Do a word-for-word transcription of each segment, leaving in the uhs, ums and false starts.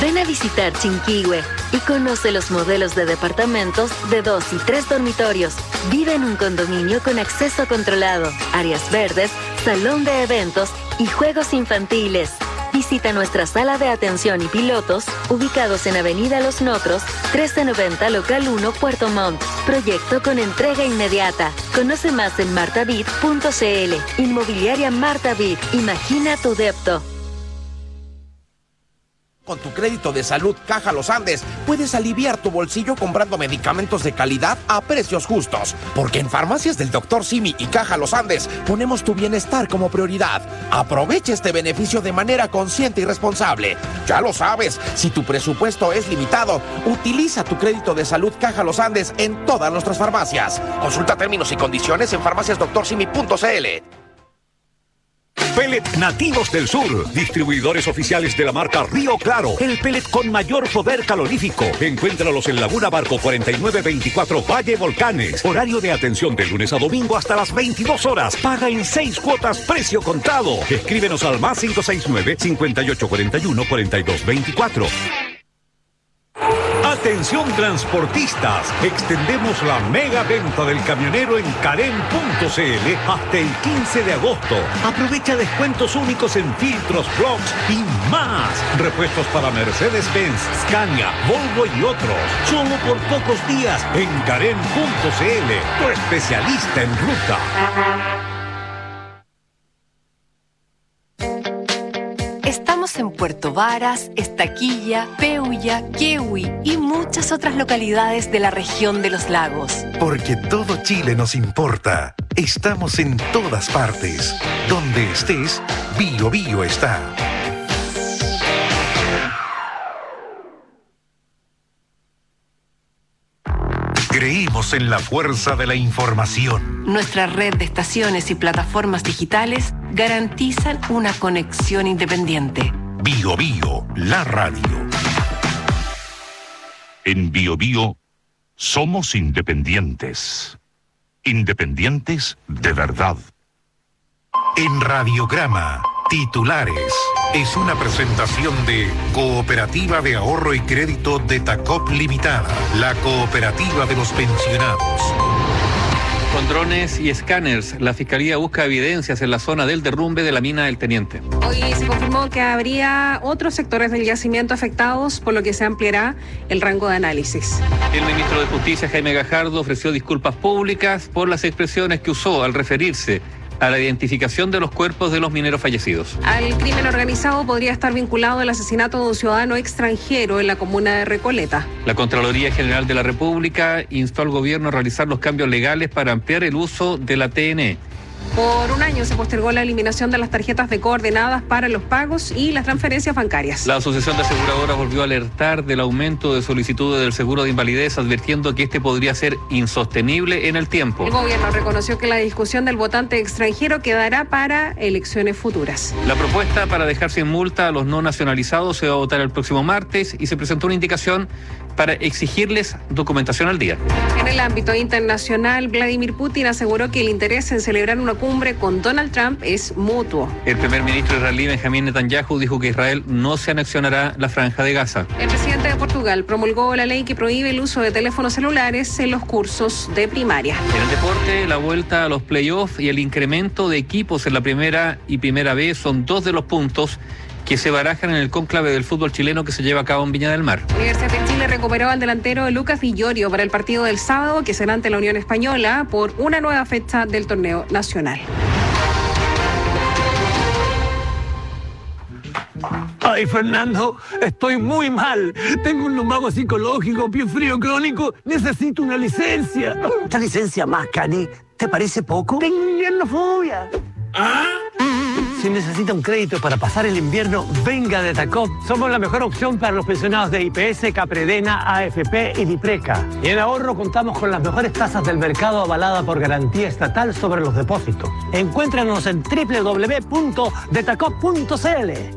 Ven a visitar Chinquihue y conoce los modelos de departamentos de dos y tres dormitorios. Vive en un condominio con acceso controlado, áreas verdes, salón de eventos y juegos infantiles. Visita nuestra sala de atención y pilotos, ubicados en Avenida Los Notros, trece noventa, Local uno, Puerto Montt. Proyecto con entrega inmediata. Conoce más en martavid punto c l. Inmobiliaria Martavid. Imagina tu depto. Con tu crédito de salud Caja Los Andes, puedes aliviar tu bolsillo comprando medicamentos de calidad a precios justos. Porque en Farmacias del doctor Simi y Caja Los Andes ponemos tu bienestar como prioridad. Aprovecha este beneficio de manera consciente y responsable. Ya lo sabes, si tu presupuesto es limitado, utiliza tu crédito de salud Caja Los Andes en todas nuestras farmacias. Consulta términos y condiciones en farmacias doctor simi punto c l. Pellet Nativos del Sur, distribuidores oficiales de la marca Río Claro, el pellet con mayor poder calorífico. Encuéntralos en Laguna Barco cuarenta y nueve veinticuatro Valle Volcanes. Horario de atención de lunes a domingo hasta las veintidós horas. Paga en seis cuotas, precio contado. Escríbenos al más cinco seis nueve, cinco ocho cuatro uno, cuatro dos dos cuatro. Atención transportistas, extendemos la mega venta del camionero en Carem punto c l hasta el quince de agosto. Aprovecha descuentos únicos en filtros, blocks y más. Repuestos para Mercedes-Benz, Scania, Volvo y otros. Solo por pocos días en Carem punto c l, tu especialista en ruta. Estamos en Puerto Varas, Estaquilla, Peulla, Quehue y muchas otras localidades de la región de los lagos. Porque todo Chile nos importa. Estamos en todas partes. Donde estés, Bio Bio está. Creímos en la fuerza de la información. Nuestra red de estaciones y plataformas digitales garantizan una conexión independiente. Bio Bio, la radio. En Bio Bio somos independientes. Independientes de verdad. En Radiograma, titulares. Es una presentación de Cooperativa de Ahorro y Crédito de Tacop Limitada, la cooperativa de los pensionados. Con drones y escáneres, la Fiscalía busca evidencias en la zona del derrumbe de la mina del Teniente. Hoy se confirmó que habría otros sectores del yacimiento afectados, por lo que se ampliará el rango de análisis. El ministro de Justicia, Jaime Gajardo, ofreció disculpas públicas por las expresiones que usó al referirse a la identificación de los cuerpos de los mineros fallecidos. Al crimen organizado podría estar vinculado el asesinato de un ciudadano extranjero en la comuna de Recoleta. La Contraloría General de la República instó al gobierno a realizar los cambios legales para ampliar el uso de la T N E. Por un año se postergó la eliminación de las tarjetas de coordenadas para los pagos y las transferencias bancarias. La Asociación de Aseguradoras volvió a alertar del aumento de solicitudes del seguro de invalidez, advirtiendo que este podría ser insostenible en el tiempo. El gobierno reconoció que la discusión del votante extranjero quedará para elecciones futuras. La propuesta para dejar sin multa a los no nacionalizados se va a votar el próximo martes y se presentó una indicación para exigirles documentación al día. En el ámbito internacional, Vladimir Putin aseguró que el interés en celebrar una cumbre con Donald Trump es mutuo. El primer ministro israelí Benjamín Netanyahu dijo que Israel no se anexionará la franja de Gaza. El presidente de Portugal promulgó la ley que prohíbe el uso de teléfonos celulares en los cursos de primaria. En el deporte, la vuelta a los playoffs y el incremento de equipos en la primera y primera B son dos de los puntos que se barajan en el cónclave del fútbol chileno que se lleva a cabo en Viña del Mar. Universidad de Chile recuperó al delantero Lucas Villorio para el partido del sábado, que será ante la Unión Española por una nueva fecha del torneo nacional. Ay, Fernando, estoy muy mal. Tengo un lumbago psicológico, pie frío crónico. Necesito una licencia. ¿Esta licencia más, Cani? ¿Te parece poco? Tengo inviernofobia. ¿Ah? Si necesita un crédito para pasar el invierno, venga de Tacop. Somos la mejor opción para los pensionados de I P S, Capredena, A F P y Dipreca. Y en ahorro contamos con las mejores tasas del mercado avalada por garantía estatal sobre los depósitos. Encuéntranos en doble u doble u doble u punto detacop punto c l.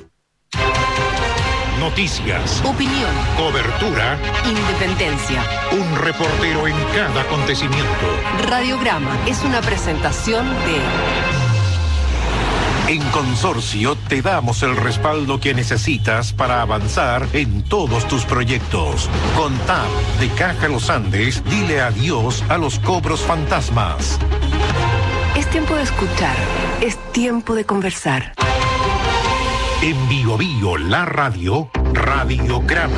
Noticias. Opinión. Cobertura. Independencia. Un reportero en cada acontecimiento. Radiograma es una presentación de En Consorcio te damos el respaldo que necesitas para avanzar en todos tus proyectos. Con T A P de Caja Los Andes, dile adiós a los cobros fantasmas. Es tiempo de escuchar, es tiempo de conversar. En Bio Bio, la radio, Radiograma.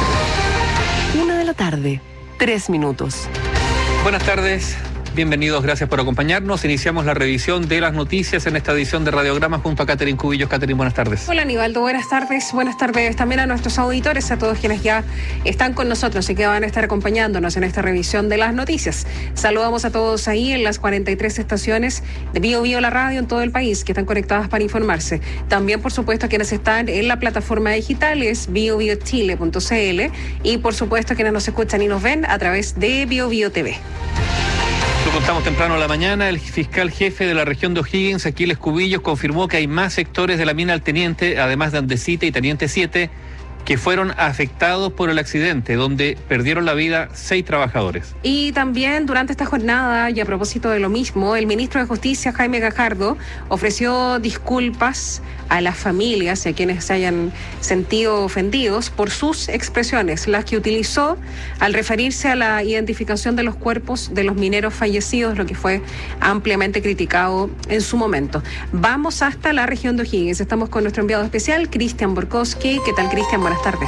Una de la tarde, tres minutos. Buenas tardes. Bienvenidos, gracias por acompañarnos. Iniciamos la revisión de las noticias en esta edición de Radiograma junto a Catherine Cubillos. Catherine, buenas tardes. Hola, Aníbaldo, buenas tardes. Buenas tardes también a nuestros auditores, a todos quienes ya están con nosotros y que van a estar acompañándonos en esta revisión de las noticias. Saludamos a todos ahí en las cuarenta y tres estaciones de Bio Bio, la radio en todo el país, que están conectadas para informarse. También, por supuesto, a quienes están en la plataforma digital, es bio bio chile punto c l, y, por supuesto, a quienes nos escuchan y nos ven a través de Bio Bio T V. Lo contamos temprano a la mañana, el fiscal jefe de la región de O'Higgins, Aquiles Cubillos, confirmó que hay más sectores de la mina El Teniente, además de Andesita y Teniente siete, que fueron afectados por el accidente, donde perdieron la vida seis trabajadores. Y también durante esta jornada, y a propósito de lo mismo, el ministro de Justicia, Jaime Gajardo, ofreció disculpas a las familias y a quienes se hayan sentido ofendidos por sus expresiones, las que utilizó al referirse a la identificación de los cuerpos de los mineros fallecidos, lo que fue ampliamente criticado en su momento. Vamos hasta la región de O'Higgins. Estamos con nuestro enviado especial, Cristian Borkowski. ¿Qué tal, Cristian? Buenas tardes.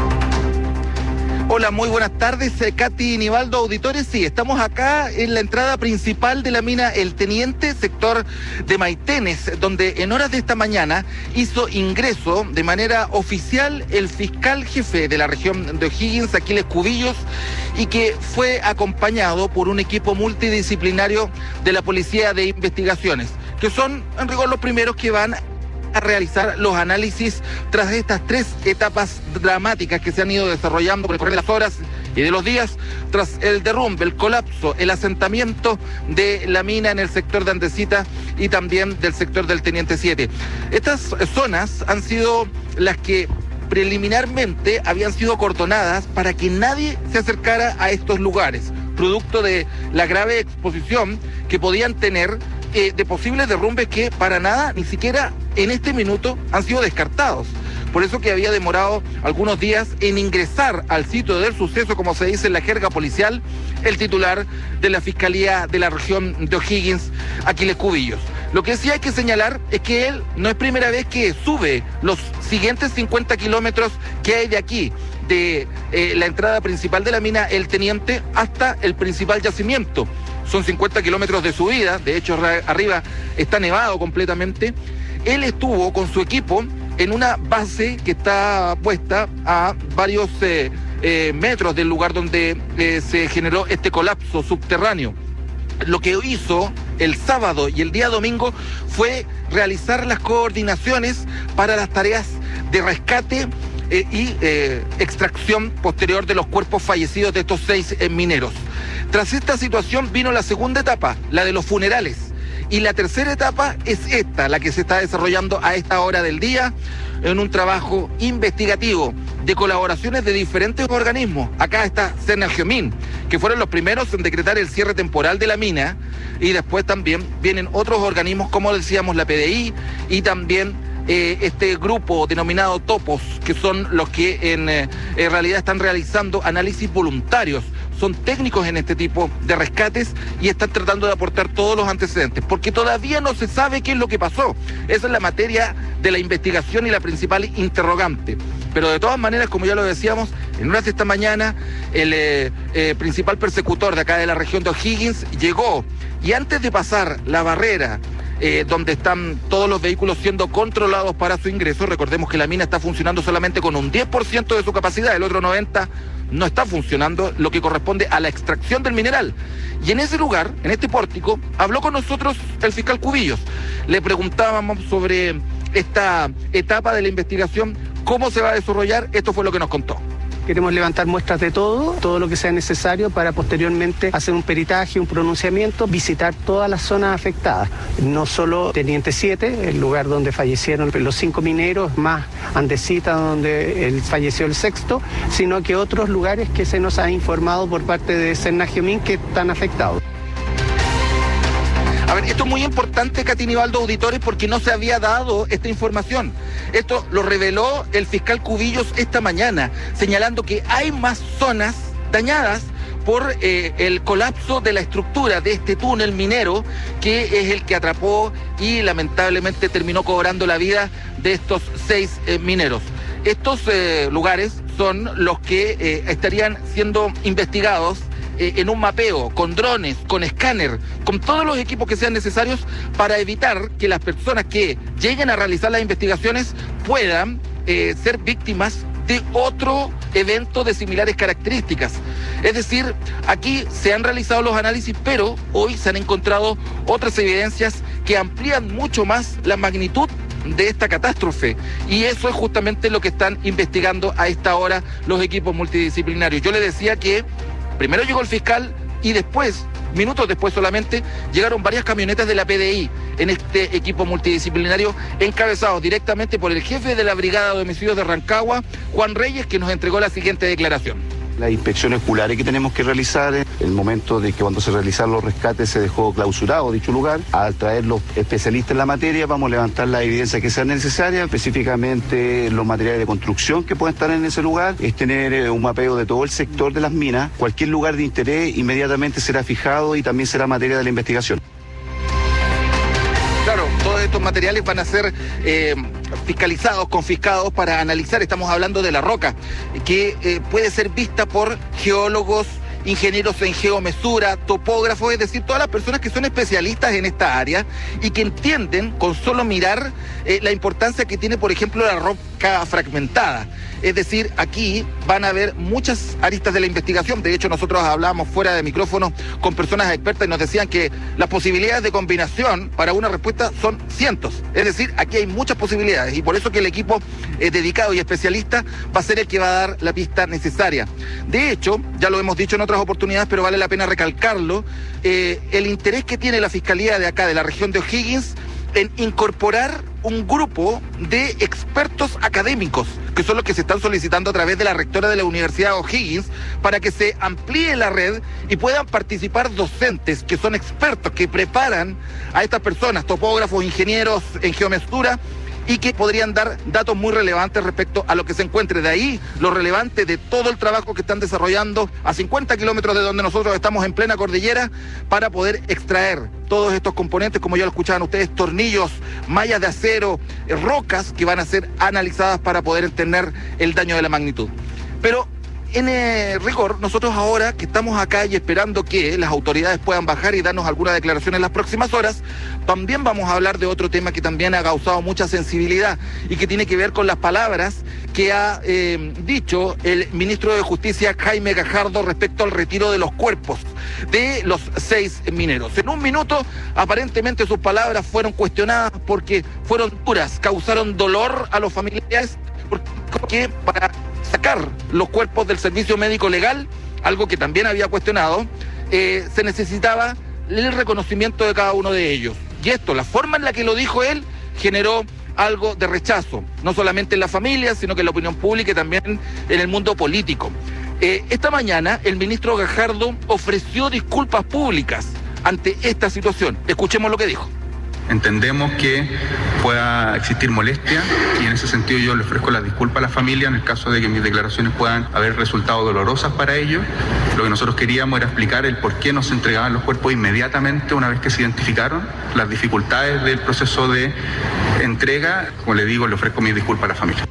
Hola, muy buenas tardes, Katy, Nivaldo, auditores. Sí, estamos acá en la entrada principal de la mina El Teniente, sector de Maitenes, donde en horas de esta mañana hizo ingreso de manera oficial el fiscal jefe de la región de O'Higgins, Aquiles Cubillos, y que fue acompañado por un equipo multidisciplinario de la Policía de Investigaciones, que son en rigor los primeros que van a realizar los análisis tras estas tres etapas dramáticas que se han ido desarrollando por el correr de las horas y de los días, tras el derrumbe, el colapso, el asentamiento de la mina en el sector de Andesita y también del sector del Teniente siete. Estas zonas han sido las que preliminarmente habían sido acordonadas para que nadie se acercara a estos lugares, producto de la grave exposición que podían tener eh, de posibles derrumbes que para nada, ni siquiera en este minuto, han sido descartados. Por eso que había demorado algunos días en ingresar al sitio del suceso, como se dice en la jerga policial, el titular de la Fiscalía de la región de O'Higgins, Aquiles Cubillos. Lo que sí hay que señalar es que él no es primera vez que sube los siguientes cincuenta kilómetros que hay de aquí, de eh, la entrada principal de la mina El Teniente hasta el principal yacimiento. Son cincuenta kilómetros de subida, de hecho arriba está nevado completamente. Él estuvo con su equipo en una base que está puesta a varios eh, eh, metros del lugar donde eh, se generó este colapso subterráneo. Lo que hizo el sábado y el día domingo fue realizar las coordinaciones para las tareas de rescate eh, y eh, extracción posterior de los cuerpos fallecidos de estos seis eh, mineros. Tras esta situación vino la segunda etapa, la de los funerales. Y la tercera etapa es esta, la que se está desarrollando a esta hora del día, en un trabajo investigativo de colaboraciones de diferentes organismos. Acá está Senagiomín, que fueron los primeros en decretar el cierre temporal de la mina, y después también vienen otros organismos, como decíamos, la P D I, y también eh, este grupo denominado Topos, que son los que en, eh, en realidad están realizando análisis voluntarios. Son técnicos en este tipo de rescates y están tratando de aportar todos los antecedentes, porque todavía no se sabe qué es lo que pasó. Esa es la materia de la investigación y la principal interrogante. Pero de todas maneras, como ya lo decíamos, en horas de esta mañana, el eh, eh, principal persecutor de acá de la región de O'Higgins llegó, y antes de pasar la barrera Eh, donde están todos los vehículos siendo controlados para su ingreso, recordemos que la mina está funcionando solamente con un diez por ciento de su capacidad, el otro noventa por ciento no está funcionando, lo que corresponde a la extracción del mineral. Y en ese lugar, en este pórtico, habló con nosotros el fiscal Cubillos. Le preguntábamos sobre esta etapa de la investigación, cómo se va a desarrollar. Esto fue lo que nos contó. Queremos levantar muestras de todo, todo lo que sea necesario para posteriormente hacer un peritaje, un pronunciamiento, visitar todas las zonas afectadas. No solo Teniente siete, el lugar donde fallecieron los cinco mineros, más Andesita, donde el, falleció el sexto, sino que otros lugares que se nos ha informado por parte de Senagiomín que están afectados. A ver, esto es muy importante, Katy Nivaldo, auditores, porque no se había dado esta información. Esto lo reveló el fiscal Cubillos esta mañana, señalando que hay más zonas dañadas por eh, el colapso de la estructura de este túnel minero, que es el que atrapó y lamentablemente terminó cobrando la vida de estos seis eh, mineros. Estos eh, lugares son los que eh, estarían siendo investigados eh, en un mapeo, con drones, con escáner, con todos los equipos que sean necesarios para evitar que las personas que lleguen a realizar las investigaciones puedan eh, ser víctimas de otro evento de similares características. Es decir, aquí se han realizado los análisis, pero hoy se han encontrado otras evidencias que amplían mucho más la magnitud de esta catástrofe, y eso es justamente lo que están investigando a esta hora los equipos multidisciplinarios. Yo le decía que primero llegó el fiscal y después, minutos después solamente, llegaron varias camionetas de la P D I en este equipo multidisciplinario, encabezados directamente por el jefe de la Brigada de Homicidios de Rancagua, Juan Reyes, que nos entregó la siguiente declaración. Las inspecciones oculares que tenemos que realizar, el momento de que cuando se realizaron los rescates se dejó clausurado dicho lugar. Al traer los especialistas en la materia vamos a levantar la evidencia que sea necesaria, específicamente los materiales de construcción que pueden estar en ese lugar, es tener un mapeo de todo el sector de las minas. Cualquier lugar de interés inmediatamente será fijado y también será materia de la investigación. Claro, todos estos materiales van a ser eh, fiscalizados, confiscados para analizar. Estamos hablando de la roca, que eh, puede ser vista por geólogos, ingenieros en geomesura, topógrafos, es decir, todas las personas que son especialistas en esta área y que entienden con solo mirar eh, la importancia que tiene, por ejemplo, la roca fragmentada. Es decir, aquí van a haber muchas aristas de la investigación. De hecho, nosotros hablábamos fuera de micrófono con personas expertas y nos decían que las posibilidades de combinación para una respuesta son cientos. Es decir, aquí hay muchas posibilidades y por eso que el equipo eh, dedicado y especialista va a ser el que va a dar la pista necesaria. De hecho, ya lo hemos dicho en otras oportunidades, pero vale la pena recalcarlo, eh, el interés que tiene la Fiscalía de acá, de la región de O'Higgins, en incorporar un grupo de expertos académicos, que son los que se están solicitando a través de la rectora de la Universidad O'Higgins, para que se amplíe la red y puedan participar docentes que son expertos, que preparan a estas personas, topógrafos, ingenieros en geomesura, y que podrían dar datos muy relevantes respecto a lo que se encuentre. De ahí lo relevante de todo el trabajo que están desarrollando a cincuenta kilómetros de donde nosotros estamos en plena cordillera para poder extraer todos estos componentes, como ya lo escuchaban ustedes, tornillos, mallas de acero, eh, rocas que van a ser analizadas para poder entender el daño de la magnitud. Pero en eh, rigor, nosotros ahora que estamos acá y esperando que las autoridades puedan bajar y darnos alguna declaración en las próximas horas, también vamos a hablar de otro tema que también ha causado mucha sensibilidad y que tiene que ver con las palabras que ha eh, dicho el ministro de Justicia, Jaime Gajardo, respecto al retiro de los cuerpos de los seis mineros. En un minuto, aparentemente sus palabras fueron cuestionadas porque fueron duras, causaron dolor a los familiares, porque para sacar los cuerpos del servicio médico legal, algo que también había cuestionado, eh, se necesitaba el reconocimiento de cada uno de ellos. Y esto, la forma en la que lo dijo él, generó algo de rechazo, no solamente en la familia, sino que en la opinión pública y también en el mundo político. Eh, esta mañana el ministro Gajardo ofreció disculpas públicas ante esta situación. Escuchemos lo que dijo. Entendemos que pueda existir molestia y en ese sentido yo le ofrezco las disculpas a la familia en el caso de que mis declaraciones puedan haber resultado dolorosas para ellos. Lo que nosotros queríamos era explicar el por qué no se entregaban los cuerpos inmediatamente una vez que se identificaron, las dificultades del proceso de entrega. Como le digo, le ofrezco mis disculpas a la familia.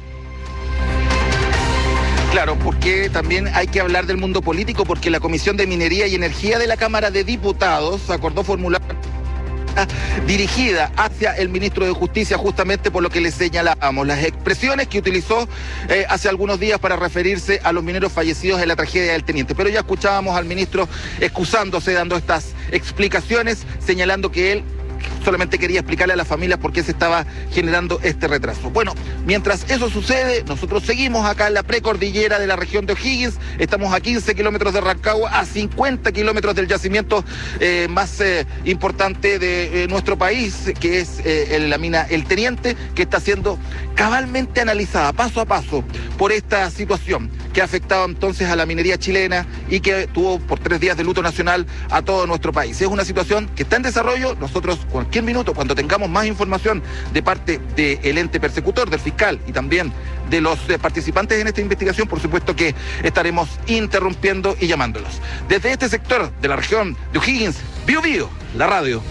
Claro, porque también hay que hablar del mundo político, porque la Comisión de Minería y Energía de la Cámara de Diputados acordó formular dirigida hacia el ministro de Justicia, justamente por lo que le señalábamos, las expresiones que utilizó eh, hace algunos días para referirse a los mineros fallecidos en la tragedia del Teniente. Pero ya escuchábamos al ministro excusándose, dando estas explicaciones, señalando que él solamente quería explicarle a las familias por qué se estaba generando este retraso. Bueno, mientras eso sucede, nosotros seguimos acá en la precordillera de la región de O'Higgins. Estamos a quince kilómetros de Rancagua, a cincuenta kilómetros del yacimiento eh, más eh, importante de eh, nuestro país, que es eh, la mina El Teniente, que está siendo cabalmente analizada paso a paso por esta situación. que ha afectado entonces a la minería chilena y que tuvo por tres días de luto nacional a todo nuestro país. Es una situación que está en desarrollo. Nosotros cualquier minuto, cuando tengamos más información de parte del ente persecutor, del fiscal y también de los eh, participantes en esta investigación, por supuesto que estaremos interrumpiendo y llamándolos. Desde este sector de la región de O'Higgins, Bío Bío, la radio.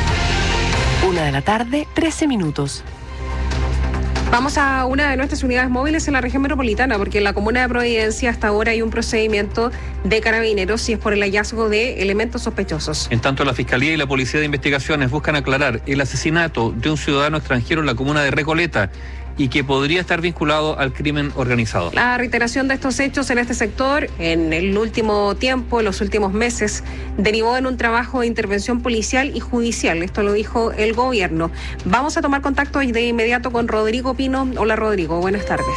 Una de la tarde, trece minutos. Vamos a una de nuestras unidades móviles en la región metropolitana, porque en la comuna de Providencia hasta ahora hay un procedimiento de carabineros y es por el hallazgo de elementos sospechosos. En tanto, la Fiscalía y la Policía de Investigaciones buscan aclarar el asesinato de un ciudadano extranjero en la comuna de Recoleta y que podría estar vinculado al crimen organizado. La reiteración de estos hechos en este sector en el último tiempo, en los últimos meses, derivó en un trabajo de intervención policial y judicial. Esto lo dijo el gobierno. Vamos a tomar contacto de inmediato con Rodrigo Pino. Hola, Rodrigo, buenas tardes.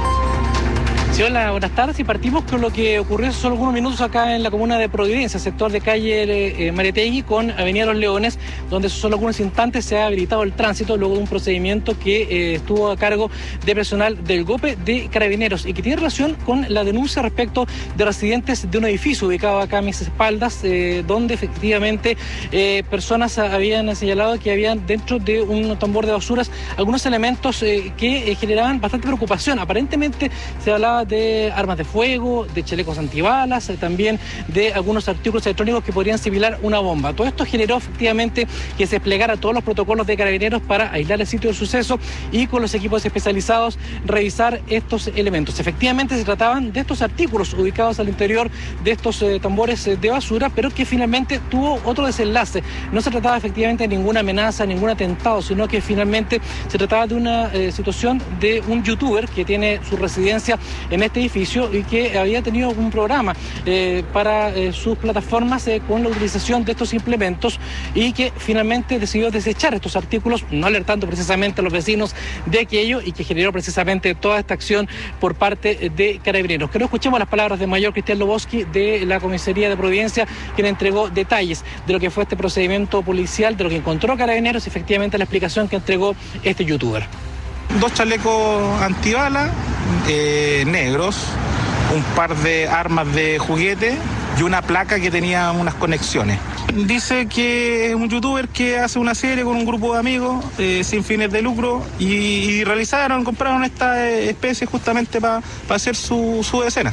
Sí, hola, buenas tardes, y partimos con lo que ocurrió hace solo algunos minutos acá en la comuna de Providencia, sector de calle eh, Mariategui con Avenida Los Leones, donde hace solo algunos instantes se ha habilitado el tránsito luego de un procedimiento que eh, estuvo a cargo de personal del GOPE de Carabineros y que tiene relación con la denuncia respecto de residentes de un edificio ubicado acá a mis espaldas, eh, donde efectivamente eh, personas habían señalado que habían dentro de un tambor de basuras algunos elementos eh, que eh, generaban bastante preocupación. Aparentemente se hablaba de armas de fuego, de chalecos antibalas, eh, también de algunos artículos electrónicos que podrían similar una bomba. Todo esto generó efectivamente que se desplegara todos los protocolos de Carabineros para aislar el sitio del suceso y con los equipos especializados revisar estos elementos. Efectivamente se trataban de estos artículos ubicados al interior de estos eh, tambores eh, de basura, pero que finalmente tuvo otro desenlace. No se trataba efectivamente de ninguna amenaza, ningún atentado, sino que finalmente se trataba de una eh, situación de un youtuber que tiene su residencia en este edificio y que había tenido un programa eh, para eh, sus plataformas eh, con la utilización de estos implementos y que finalmente decidió desechar estos artículos, no alertando precisamente a los vecinos de aquello y que generó precisamente toda esta acción por parte de Carabineros. Creo que escuchemos las palabras de mayor Cristian Loboski de la comisaría de Providencia, quien entregó detalles de lo que fue este procedimiento policial, de lo que encontró Carabineros y efectivamente la explicación que entregó este youtuber. Dos chalecos antibalas eh, negros, un par de armas de juguete y una placa que tenía unas conexiones. Dice que es un youtuber que hace una serie con un grupo de amigos eh, sin fines de lucro y, y realizaron, compraron esta especie justamente para pa hacer su, su escena.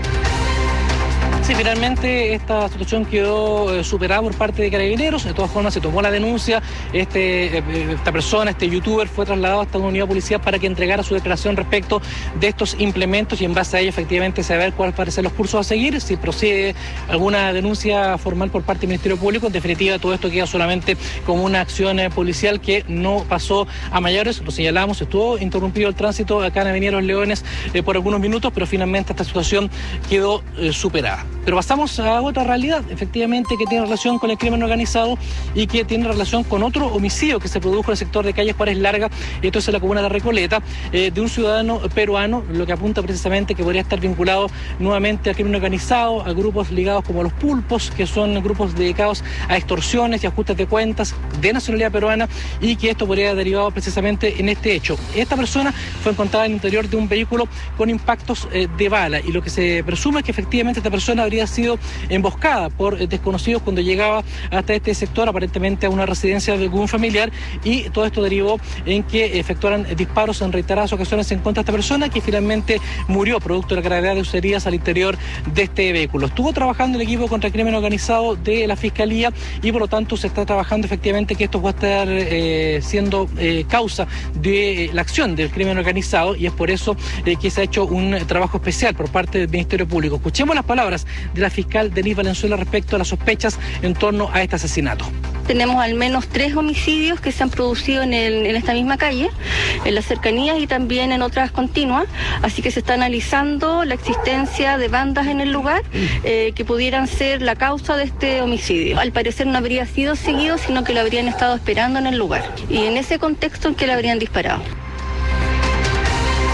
Sí, finalmente esta situación quedó eh, superada por parte de Carabineros. De todas formas se tomó la denuncia. Este, eh, esta persona, este youtuber, fue trasladado hasta una unidad policial para que entregara su declaración respecto de estos implementos y en base a ello efectivamente saber cuáles van a ser los cursos a seguir, si procede alguna denuncia formal por parte del Ministerio Público. En definitiva, todo esto queda solamente como una acción eh, policial que no pasó a mayores. Lo señalamos, estuvo interrumpido el tránsito acá en Avenida Los Leones eh, por algunos minutos, pero finalmente esta situación quedó eh, superada. Pero pasamos a otra realidad, efectivamente, que tiene relación con el crimen organizado y que tiene relación con otro homicidio que se produjo en el sector de calle Juárez Larga, esto es en la comuna de Recoleta, eh, de un ciudadano peruano, lo que apunta precisamente que podría estar vinculado nuevamente al crimen organizado, a grupos ligados como los pulpos, que son grupos dedicados a extorsiones y ajustes de cuentas de nacionalidad peruana y que esto podría haber derivado precisamente en este hecho. Esta persona fue encontrada en el interior de un vehículo con impactos eh, de bala y lo que se presume es que efectivamente esta persona habría sido emboscada por desconocidos cuando llegaba hasta este sector, aparentemente a una residencia de algún familiar, y todo esto derivó en que efectuaran disparos en reiteradas ocasiones en contra de esta persona, que finalmente murió producto de la gravedad de sus heridas al interior de este vehículo. Estuvo trabajando el equipo contra el crimen organizado de la Fiscalía y por lo tanto se está trabajando efectivamente que esto pueda estar eh, siendo eh, causa de la acción del crimen organizado y es por eso eh, que se ha hecho un trabajo especial por parte del Ministerio Público. Escuchemos las palabras de la fiscal Denise Valenzuela respecto a las sospechas en torno a este asesinato. Tenemos al menos tres homicidios que se han producido en, el, en esta misma calle, en las cercanías y también en otras continuas, así que se está analizando la existencia de bandas en el lugar eh, que pudieran ser la causa de este homicidio. Al parecer no habría sido seguido, sino que lo habrían estado esperando en el lugar y en ese contexto en que le habrían disparado.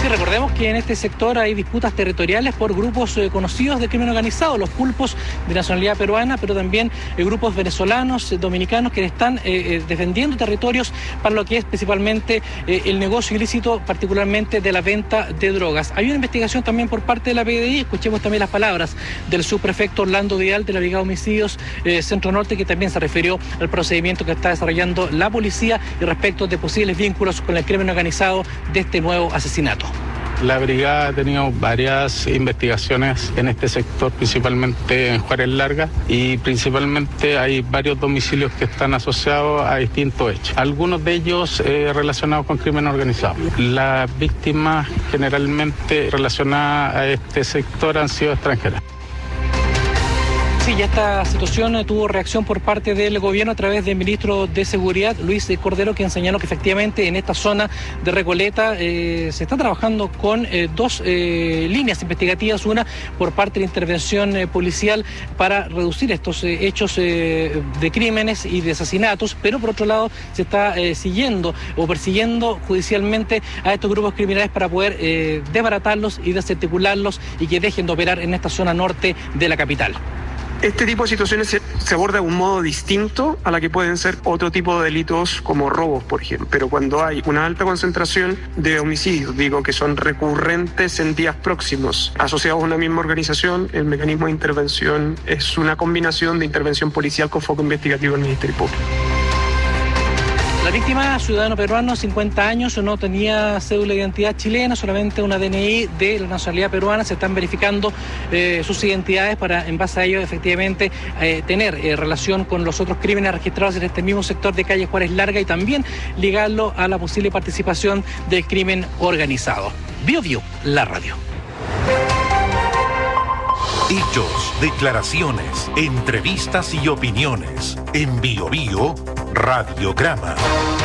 Sí, recordemos que en este sector hay disputas territoriales por grupos eh, conocidos de crimen organizado, los pulpos de nacionalidad peruana, pero también eh, grupos venezolanos, eh, dominicanos que están eh, eh, defendiendo territorios para lo que es principalmente eh, el negocio ilícito, particularmente de la venta de drogas. Hay una investigación también por parte de la P D I, escuchemos también las palabras del subprefecto Orlando Vidal de la Brigada de Homicidios eh, Centro Norte, que también se refirió al procedimiento que está desarrollando la policía y respecto de posibles vínculos con el crimen organizado de este nuevo asesinato. La brigada ha tenido varias investigaciones en este sector, principalmente en Juárez Larga, y principalmente hay varios domicilios que están asociados a distintos hechos, algunos de ellos eh, relacionados con crimen organizado. Las víctimas generalmente relacionadas a este sector han sido extranjeras. Sí, ya esta situación tuvo reacción por parte del gobierno a través del ministro de Seguridad, Luis Cordero, quien señaló que efectivamente en esta zona de Recoleta eh, se está trabajando con eh, dos eh, líneas investigativas, una por parte de intervención eh, policial para reducir estos eh, hechos eh, de crímenes y de asesinatos, pero por otro lado se está eh, siguiendo o persiguiendo judicialmente a estos grupos criminales para poder eh, desbaratarlos y desarticularlos y que dejen de operar en esta zona norte de la capital. Este tipo de situaciones se, se aborda de un modo distinto a la que pueden ser otro tipo de delitos como robos, por ejemplo. Pero cuando hay una alta concentración de homicidios, digo que son recurrentes en días próximos, asociados a una misma organización, el mecanismo de intervención es una combinación de intervención policial con foco investigativo del Ministerio Público. La víctima, ciudadano peruano, cincuenta años, no tenía cédula de identidad chilena, solamente una D N I de la nacionalidad peruana. Se están verificando eh, sus identidades para, en base a ello, efectivamente, eh, tener eh, relación con los otros crímenes registrados en este mismo sector de calle Juárez Larga y también ligarlo a la posible participación del crimen organizado. Bio Bio, la radio. Hechos, declaraciones, entrevistas y opiniones. En Bio Bio, Radiograma.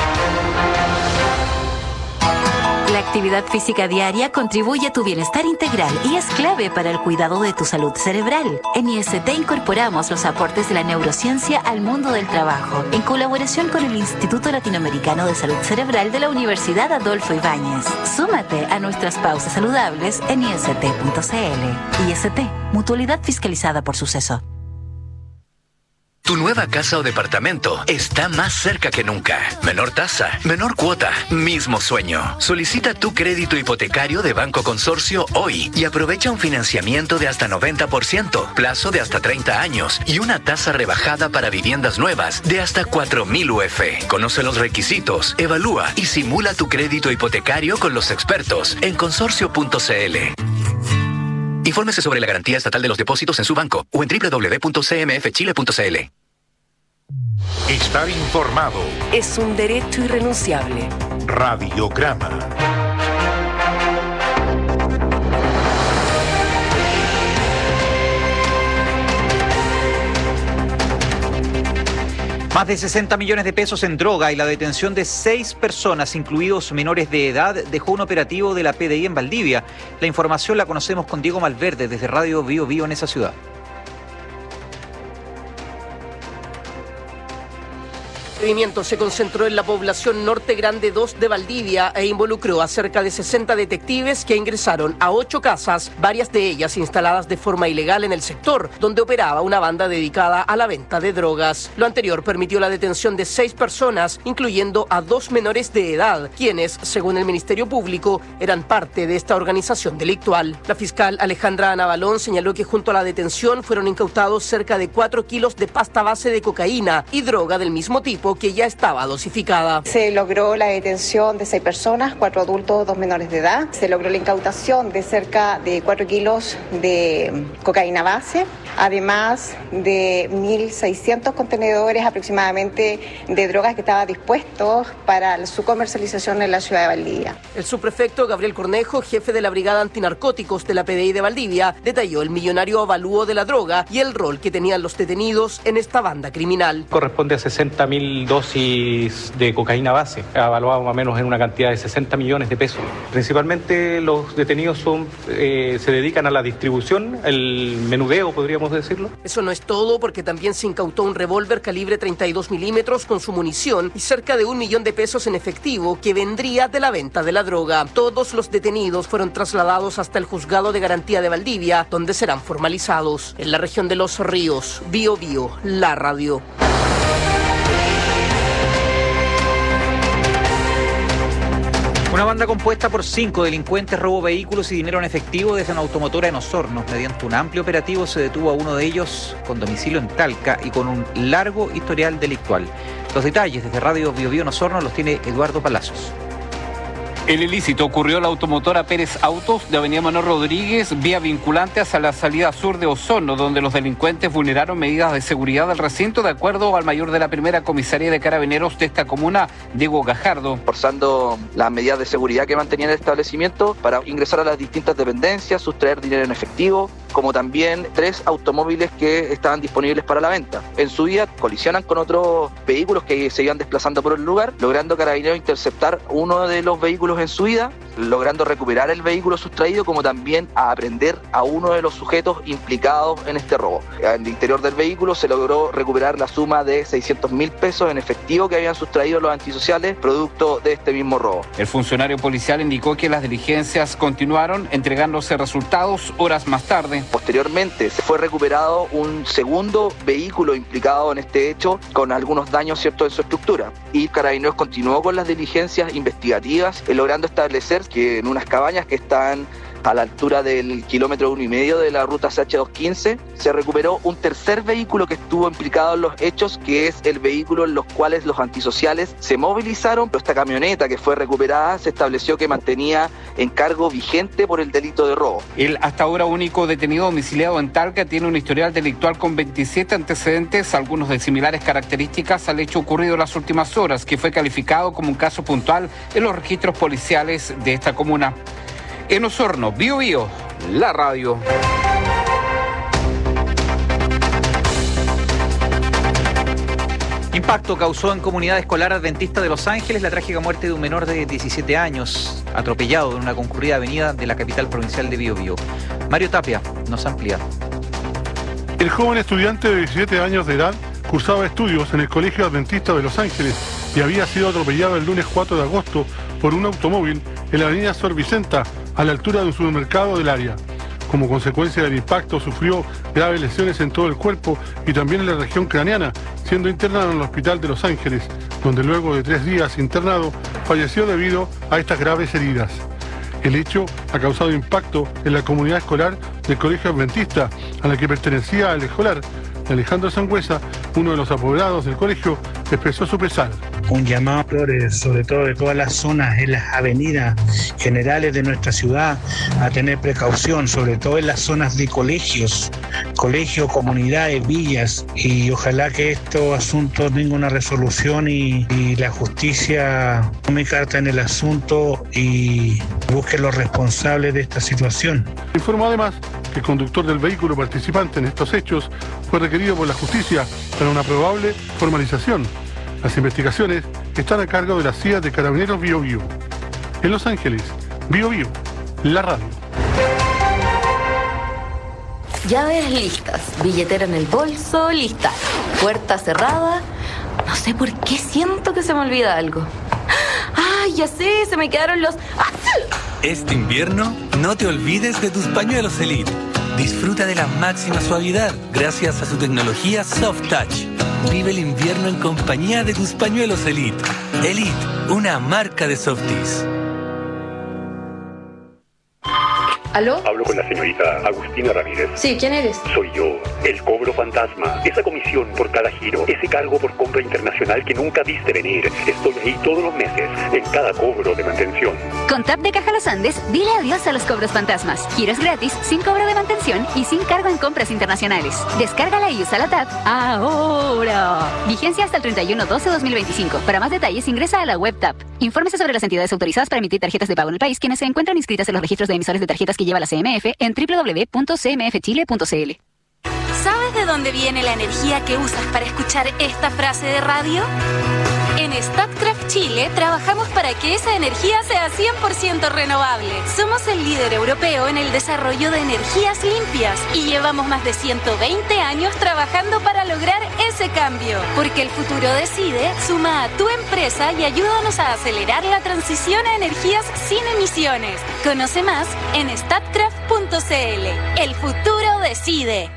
La actividad física diaria contribuye a tu bienestar integral y es clave para el cuidado de tu salud cerebral. En I S T incorporamos los aportes de la neurociencia al mundo del trabajo, en colaboración con el Instituto Latinoamericano de Salud Cerebral de la Universidad Adolfo Ibáñez. Súmate a nuestras pausas saludables en I S T punto C L. I S T, mutualidad fiscalizada por Suceso. Tu nueva casa o departamento está más cerca que nunca. Menor tasa, menor cuota, mismo sueño. Solicita tu crédito hipotecario de Banco Consorcio hoy y aprovecha un financiamiento de hasta noventa por ciento, plazo de hasta treinta años y una tasa rebajada para viviendas nuevas de hasta cuatro mil U F. Conoce los requisitos, evalúa y simula tu crédito hipotecario con los expertos en consorcio punto C L. Infórmese sobre la garantía estatal de los depósitos en su banco o en doble u doble u doble u punto c m f chile punto c l. Estar informado es un derecho irrenunciable. Radiograma. Más de sesenta millones de pesos en droga y la detención de seis personas, incluidos menores de edad, dejó un operativo de la P D I en Valdivia. La información la conocemos con Diego Malverde desde Radio Bio Bio en esa ciudad. El movimiento se concentró en la población Norte Grande dos de Valdivia e involucró a cerca de sesenta detectives que ingresaron a ocho casas, varias de ellas instaladas de forma ilegal en el sector, donde operaba una banda dedicada a la venta de drogas. Lo anterior permitió la detención de seis personas, incluyendo a dos menores de edad, quienes, según el Ministerio Público, eran parte de esta organización delictual. La fiscal Alejandra Navalón señaló que junto a la detención fueron incautados cerca de cuatro kilos de pasta base de cocaína y droga del mismo tipo que ya estaba dosificada. Se logró la detención de seis personas, cuatro adultos, dos menores de edad. Se logró la incautación de cerca de cuatro kilos de cocaína base, además de mil seiscientos contenedores aproximadamente de drogas que estaban dispuestos para su comercialización en la ciudad de Valdivia. El subprefecto Gabriel Cornejo, jefe de la Brigada Antinarcóticos de la P D I de Valdivia, detalló el millonario avalúo de la droga y el rol que tenían los detenidos en esta banda criminal. Corresponde a sesenta mil mil dosis de cocaína base, evaluado más o menos en una cantidad de sesenta millones de pesos. Principalmente los detenidos son, eh, se dedican a la distribución, el menudeo, podríamos decirlo. Eso no es todo, porque también se incautó un revólver calibre treinta y dos milímetros con su munición y cerca de un millón de pesos en efectivo que vendría de la venta de la droga. Todos los detenidos fueron trasladados hasta el Juzgado de Garantía de Valdivia, donde serán formalizados. En la región de Los Ríos, Bío Bío, la radio. Una banda compuesta por cinco delincuentes robó vehículos y dinero en efectivo desde una automotora en Osorno. Mediante un amplio operativo se detuvo a uno de ellos con domicilio en Talca y con un largo historial delictual. Los detalles desde Radio Bío Bío en Osorno los tiene Eduardo Palacios. El ilícito ocurrió en la automotora Pérez Autos de Avenida Manuel Rodríguez, vía vinculante hacia la salida sur de Osorno, donde los delincuentes vulneraron medidas de seguridad del recinto, de acuerdo al mayor de la primera comisaría de carabineros de esta comuna, Diego Gajardo. Forzando las medidas de seguridad que mantenía el establecimiento para ingresar a las distintas dependencias, sustraer dinero en efectivo, como también tres automóviles que estaban disponibles para la venta. En su día colisionan con otros vehículos que se iban desplazando por el lugar, logrando carabineros interceptar uno de los vehículos en su vida, logrando recuperar el vehículo sustraído, como también a aprender a uno de los sujetos implicados en este robo. En el interior del vehículo se logró recuperar la suma de seiscientos mil pesos en efectivo que habían sustraído los antisociales, producto de este mismo robo. El funcionario policial indicó que las diligencias continuaron, entregándose resultados horas más tarde. Posteriormente se fue recuperado un segundo vehículo implicado en este hecho, con algunos daños ciertos en su estructura, y Carabineros continuó con las diligencias investigativas, logrando establecer que en unas cabañas que están a la altura del kilómetro uno y medio de la ruta C H doscientos quince, se recuperó un tercer vehículo que estuvo implicado en los hechos, que es el vehículo en los cuales los antisociales se movilizaron. Esta camioneta que fue recuperada se estableció que mantenía encargo vigente por el delito de robo. El hasta ahora único detenido domiciliado en Talca tiene un historial delictual con veintisiete antecedentes, algunos de similares características al hecho ocurrido en las últimas horas, que fue calificado como un caso puntual en los registros policiales de esta comuna. En Osorno, Bío Bío, la radio. Impacto causó en comunidad escolar adventista de Los Ángeles la trágica muerte de un menor de diecisiete años, atropellado en una concurrida avenida de la capital provincial de Bío Bío. Mario Tapia nos amplía. El joven estudiante de diecisiete años de edad cursaba estudios en el Colegio Adventista de Los Ángeles y había sido atropellado el lunes cuatro de agosto por un automóvil en la avenida Sor Vicenta, a la altura de un supermercado del área. Como consecuencia del impacto sufrió graves lesiones en todo el cuerpo y también en la región craneana, siendo internado en el hospital de Los Ángeles, donde luego de tres días internado falleció debido a estas graves heridas. El hecho ha causado impacto en la comunidad escolar del Colegio Adventista, a la que pertenecía el escolar. Alejandro Sangüesa, uno de los apoderados del colegio, expresó su pesar. Un llamado a flores, sobre todo de todas las zonas, en las avenidas generales de nuestra ciudad, a tener precaución, sobre todo en las zonas de colegios, colegios, comunidades, villas, y ojalá que estos asuntos tengan una resolución y, y la justicia tome carta en el asunto y busque los responsables de esta situación. Informó además que el conductor del vehículo participante en estos hechos fue requerido por la justicia para una probable formalización. Las investigaciones están a cargo de la C I A de Carabineros Bío Bío. En Los Ángeles, Bío Bío, la radio. Llaves listas, billetera en el bolso, lista. Puerta cerrada. No sé por qué siento que se me olvida algo. ¡Ay, ya sé! Se me quedaron los... Este invierno, no te olvides de tus pañuelos Elite. Disfruta de la máxima suavidad gracias a su tecnología Soft Touch. Vive el invierno en compañía de tus pañuelos Elite. Elite, una marca de Softies. ¿Aló? Hablo con la señorita Agustina Ramírez. Sí, ¿quién eres? Soy yo, el cobro fantasma. Esa comisión por cada giro, ese cargo por compra internacional que nunca viste venir. Estoy ahí todos los meses, en cada cobro de mantención. Con Tap de Caja Los Andes, dile adiós a los cobros fantasmas. Giros gratis, sin cobro de mantención y sin cargo en compras internacionales. Descárgala y usa la Tap ahora. Vigencia hasta el treinta y uno de doce de dos mil veinticinco. Para más detalles, ingresa a la web Tap. Infórmese sobre las entidades autorizadas para emitir tarjetas de pago en el país, quienes se encuentran inscritas en los registros de emisores de tarjetas que lleva la C M F en doble u doble u doble u punto c m f chile punto c l. ¿Sabes de dónde viene la energía que usas para escuchar esta frase de radio? En Statkraft Chile trabajamos para que esa energía sea cien por ciento renovable. Somos el líder europeo en el desarrollo de energías limpias y llevamos más de ciento veinte años trabajando para lograr ese cambio. Porque el futuro decide, suma a tu empresa y ayúdanos a acelerar la transición a energías sin emisiones. Conoce más en statkraft punto c l. El futuro decide.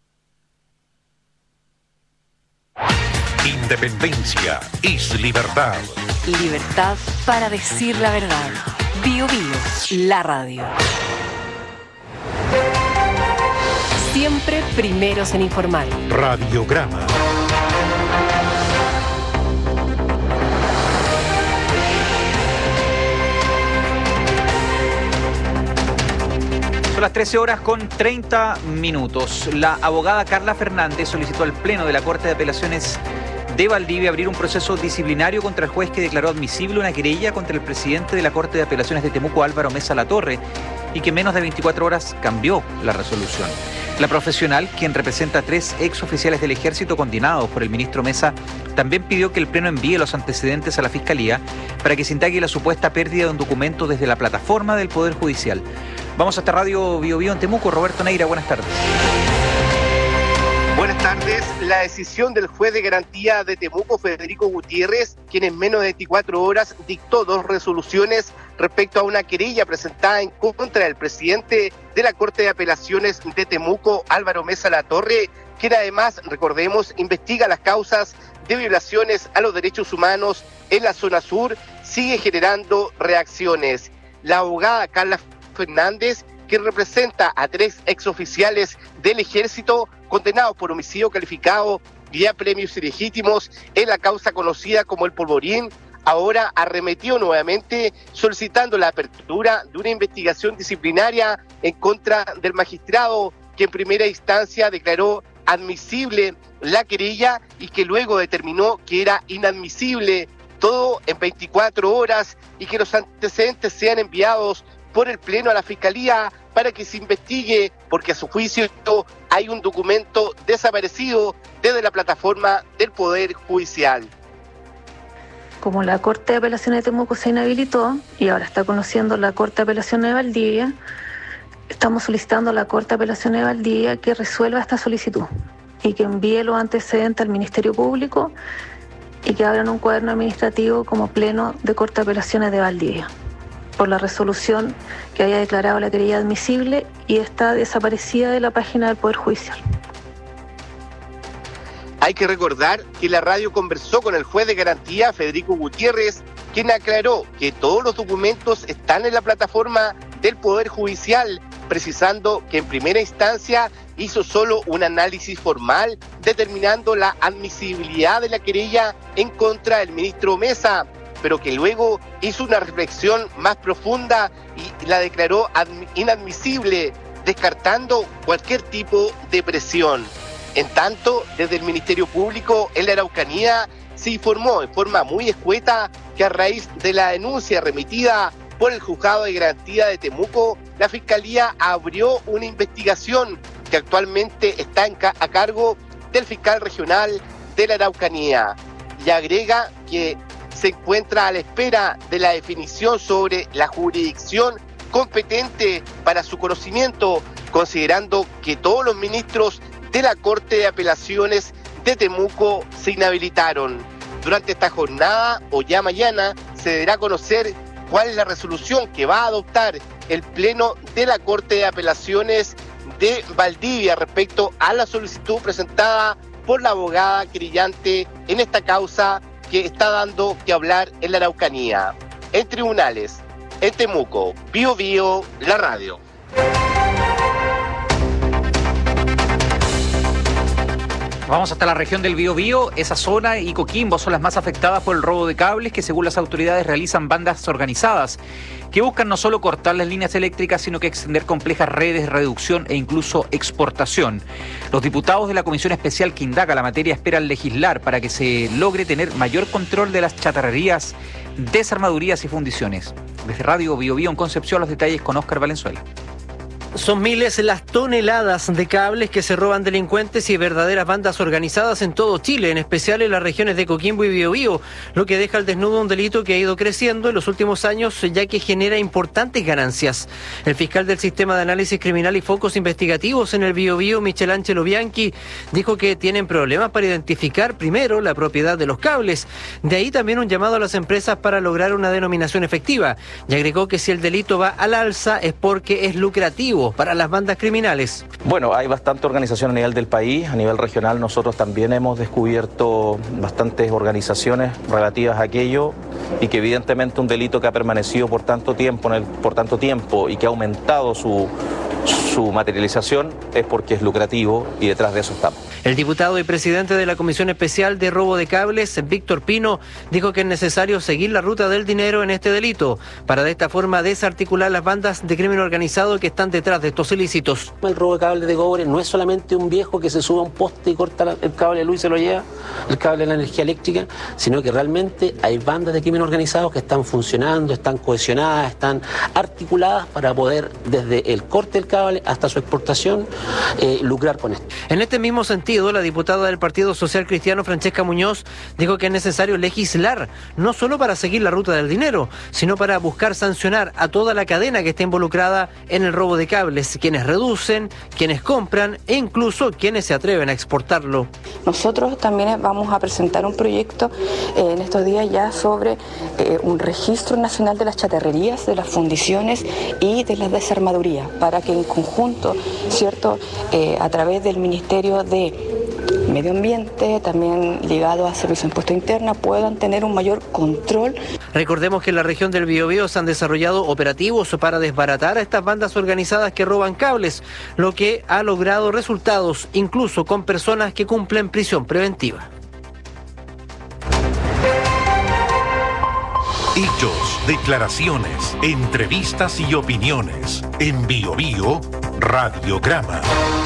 Independencia es libertad. Libertad para decir la verdad. Bio Bio, la radio. Siempre primeros en informar. Radiograma. Son las trece horas con treinta minutos. La abogada Carla Fernández solicitó al Pleno de la Corte de Apelaciones de Valdivia abrir un proceso disciplinario contra el juez que declaró admisible una querella contra el presidente de la Corte de Apelaciones de Temuco, Álvaro Mesa Latorre, y que en menos de veinticuatro horas cambió la resolución. La profesional, quien representa a tres exoficiales del Ejército condenados por el ministro Mesa, también pidió que el Pleno envíe los antecedentes a la Fiscalía para que se indague la supuesta pérdida de un documento desde la plataforma del Poder Judicial. Vamos hasta Radio Bio Bio en Temuco. Roberto Neira, buenas tardes. Buenas tardes. La decisión del juez de garantía de Temuco, Federico Gutiérrez, quien en menos de veinticuatro horas dictó dos resoluciones respecto a una querella presentada en contra del presidente de la Corte de Apelaciones de Temuco, Álvaro Mesa Latorre, quien además, recordemos, investiga las causas de violaciones a los derechos humanos en la zona sur, sigue generando reacciones. La abogada Carla Fernández, que representa a tres exoficiales del Ejército condenados por homicidio calificado y a premios ilegítimos en la causa conocida como el Polvorín, ahora arremetió nuevamente solicitando la apertura de una investigación disciplinaria en contra del magistrado que en primera instancia declaró admisible la querella y que luego determinó que era inadmisible, todo en veinticuatro horas, y que los antecedentes sean enviados por el Pleno a la Fiscalía para que se investigue, porque a su juicio hay un documento desaparecido desde la plataforma del Poder Judicial. Como la Corte de Apelaciones de Temuco se inhabilitó y ahora está conociendo la Corte de Apelaciones de Valdivia, estamos solicitando a la Corte de Apelaciones de Valdivia que resuelva esta solicitud y que envíe los antecedentes al Ministerio Público y que abran un cuaderno administrativo como Pleno de Corte de Apelaciones de Valdivia por la resolución que haya declarado la querella admisible y está desaparecida de la página del Poder Judicial. Hay que recordar que la radio conversó con el juez de garantía, Federico Gutiérrez, quien aclaró que todos los documentos están en la plataforma del Poder Judicial, precisando que en primera instancia hizo solo un análisis formal determinando la admisibilidad de la querella en contra del ministro Mesa, pero que luego hizo una reflexión más profunda y la declaró inadmisible, descartando cualquier tipo de presión. En tanto, desde el Ministerio Público en la Araucanía se informó en forma muy escueta que a raíz de la denuncia remitida por el Juzgado de Garantía de Temuco, la Fiscalía abrió una investigación que actualmente está en ca- a cargo del fiscal regional de la Araucanía. Y agrega que se encuentra a la espera de la definición sobre la jurisdicción competente para su conocimiento, considerando que todos los ministros de la Corte de Apelaciones de Temuco se inhabilitaron. Durante esta jornada o ya mañana se dará a conocer cuál es la resolución que va a adoptar el Pleno de la Corte de Apelaciones de Valdivia respecto a la solicitud presentada por la abogada querellante en esta causa que está dando que hablar en la Araucanía. En tribunales, en Temuco, Bio Bio, la radio. Vamos hasta la región del Biobío. Esa zona y Coquimbo son las más afectadas por el robo de cables que, según las autoridades, realizan bandas organizadas que buscan no solo cortar las líneas eléctricas, sino que extender complejas redes de reducción e incluso exportación. Los diputados de la Comisión Especial que indaga la materia esperan legislar para que se logre tener mayor control de las chatarrerías, desarmadurías y fundiciones. Desde Radio Biobío en Concepción, los detalles con Óscar Valenzuela. Son miles las toneladas de cables que se roban delincuentes y verdaderas bandas organizadas en todo Chile, en especial en las regiones de Coquimbo y Biobío, lo que deja al desnudo un delito que ha ido creciendo en los últimos años, ya que genera importantes ganancias. El fiscal del Sistema de Análisis Criminal y Focos Investigativos en el Biobío, Michelangelo Bianchi, dijo que tienen problemas para identificar primero la propiedad de los cables. De ahí también un llamado a las empresas para lograr una denominación efectiva. Y agregó que si el delito va al alza es porque es lucrativo para las bandas criminales. Bueno, hay bastante organización a nivel del país, a nivel regional nosotros también hemos descubierto bastantes organizaciones relativas a aquello y que evidentemente un delito que ha permanecido por tanto tiempo, en el, por tanto tiempo y que ha aumentado su, su materialización es porque es lucrativo y detrás de eso estamos. El diputado y presidente de la Comisión Especial de Robo de Cables, Víctor Pino, dijo que es necesario seguir la ruta del dinero en este delito, para de esta forma desarticular las bandas de crimen organizado que están detrás de estos ilícitos. El robo de cables de cobre no es solamente un viejo que se sube a un poste y corta el cable de luz y se lo lleva, el cable de la energía eléctrica, sino que realmente hay bandas de crimen organizado que están funcionando, están cohesionadas, están articuladas para poder, desde el corte del cable hasta su exportación, eh, lucrar con esto. En este mismo sentido, la diputada del Partido Social Cristiano, Francesca Muñoz, dijo que es necesario legislar, no solo para seguir la ruta del dinero, sino para buscar sancionar a toda la cadena que está involucrada en el robo de cables, quienes reducen, quienes compran e incluso quienes se atreven a exportarlo. Nosotros también vamos a presentar un proyecto eh, en estos días ya sobre eh, un registro nacional de las chatarrerías, de las fundiciones y de las desarmadurías, para que en conjunto, ¿cierto?, eh, a través del Ministerio de Medio Ambiente, también ligado a Servicio de Impuesto Interna, puedan tener un mayor control. Recordemos que en la región del Biobío se han desarrollado operativos para desbaratar a estas bandas organizadas que roban cables, lo que ha logrado resultados incluso con personas que cumplen prisión preventiva. Hechos, declaraciones, entrevistas y opiniones. En Biobío, Radiograma.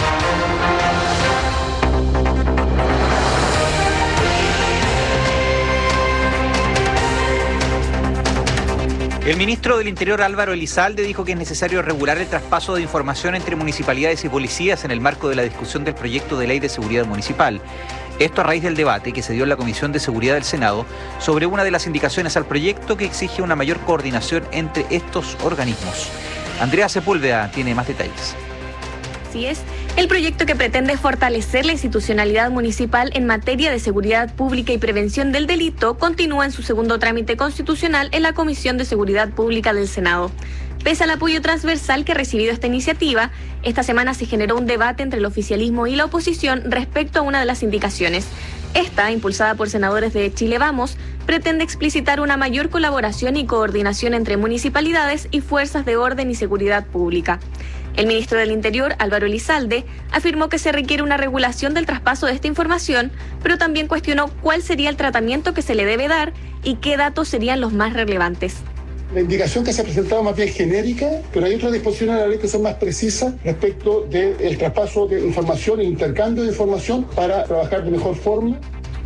El ministro del Interior, Álvaro Elizalde, dijo que es necesario regular el traspaso de información entre municipalidades y policías en el marco de la discusión del proyecto de ley de seguridad municipal. Esto a raíz del debate que se dio en la Comisión de Seguridad del Senado sobre una de las indicaciones al proyecto que exige una mayor coordinación entre estos organismos. Andrea Sepúlveda tiene más detalles. Así es. El proyecto que pretende fortalecer la institucionalidad municipal en materia de seguridad pública y prevención del delito continúa en su segundo trámite constitucional en la Comisión de Seguridad Pública del Senado. Pese al apoyo transversal que ha recibido esta iniciativa, esta semana se generó un debate entre el oficialismo y la oposición respecto a una de las indicaciones. Esta, impulsada por senadores de Chile Vamos, pretende explicitar una mayor colaboración y coordinación entre municipalidades y fuerzas de orden y seguridad pública. El ministro del Interior, Álvaro Elizalde, afirmó que se requiere una regulación del traspaso de esta información, pero también cuestionó cuál sería el tratamiento que se le debe dar y qué datos serían los más relevantes. La indicación que se ha presentado más bien genérica, pero hay otras disposiciones de la ley que son más precisas respecto del traspaso de información e intercambio de información para trabajar de mejor forma.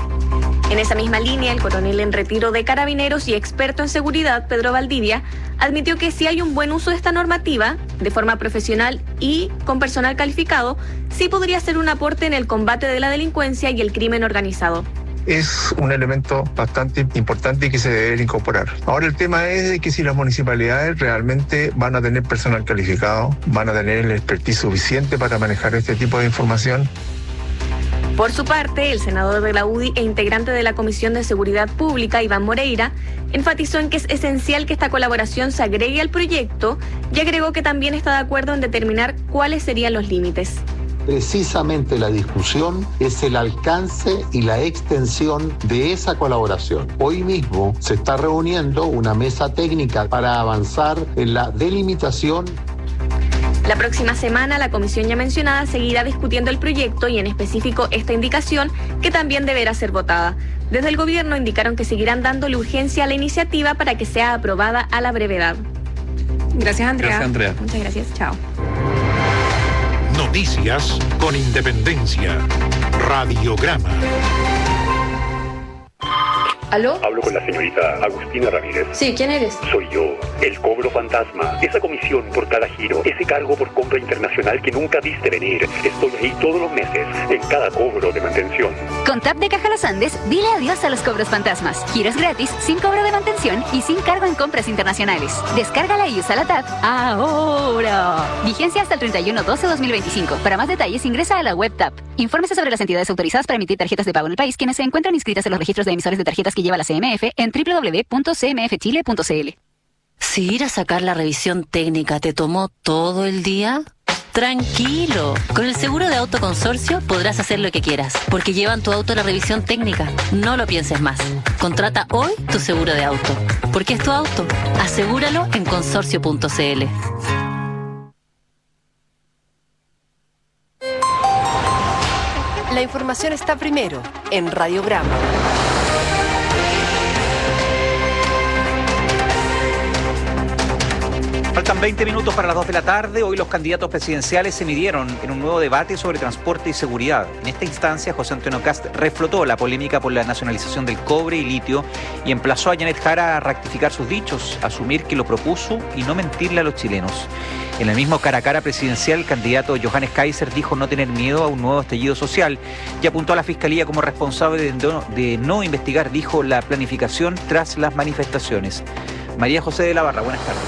En esa misma línea, el coronel en retiro de Carabineros y experto en seguridad, Pedro Valdivia, admitió que si hay un buen uso de esta normativa, de forma profesional y con personal calificado, sí podría ser un aporte en el combate de la delincuencia y el crimen organizado. Es un elemento bastante importante y que se debe incorporar. Ahora el tema es de que si las municipalidades realmente van a tener personal calificado, van a tener el expertise suficiente para manejar este tipo de información. Por su parte, el senador de la U D I e integrante de la Comisión de Seguridad Pública, Iván Moreira, enfatizó en que es esencial que esta colaboración se agregue al proyecto y agregó que también está de acuerdo en determinar cuáles serían los límites. Precisamente la discusión es el alcance y la extensión de esa colaboración. Hoy mismo se está reuniendo una mesa técnica para avanzar en la delimitación. La próxima semana, la comisión ya mencionada seguirá discutiendo el proyecto y en específico esta indicación, que también deberá ser votada. Desde el gobierno indicaron que seguirán dándole urgencia a la iniciativa para que sea aprobada a la brevedad. Gracias, Andrea. Gracias, Andrea. Muchas gracias. Chao. Noticias con independencia. Radiograma. ¿Aló? Hablo con la señorita Agustina Ramírez. Sí, ¿quién eres? Soy yo, el cobro fantasma. Esa comisión por cada giro, ese cargo por compra internacional que nunca viste venir. Estoy ahí todos los meses, en cada cobro de mantención. Con Tap de Caja Los Andes, dile adiós a los cobros fantasmas. Giros gratis, sin cobro de mantención y sin cargo en compras internacionales. Descárgala y usa la Tap ahora. Vigencia hasta el treinta y uno doce dos mil veinticinco. Para más detalles, ingresa a la web Tap. Infórmese sobre las entidades autorizadas para emitir tarjetas de pago en el país, quienes se encuentran inscritas en los registros de emisores de tarjetas que lleva la C M F en doble u doble u doble u punto c m f chile punto c l. Si ir a sacar la revisión técnica te tomó todo el día, tranquilo. Con el seguro de auto consorcio podrás hacer lo que quieras, porque llevan tu auto a la revisión técnica. No lo pienses más. Contrata hoy tu seguro de auto, porque es tu auto. Asegúralo en consorcio punto c l. La información está primero en Radiograma. Faltan veinte minutos para las dos de la tarde. Hoy los candidatos presidenciales se midieron en un nuevo debate sobre transporte y seguridad. En esta instancia, José Antonio Kast reflotó la polémica por la nacionalización del cobre y litio y emplazó a Janet Jara a rectificar sus dichos, asumir que lo propuso y no mentirle a los chilenos. En el mismo cara a cara presidencial, el candidato Johannes Kaiser dijo no tener miedo a un nuevo estallido social y apuntó a la Fiscalía como responsable de no, de no investigar, dijo, la planificación tras las manifestaciones. María José de la Barra, buenas tardes.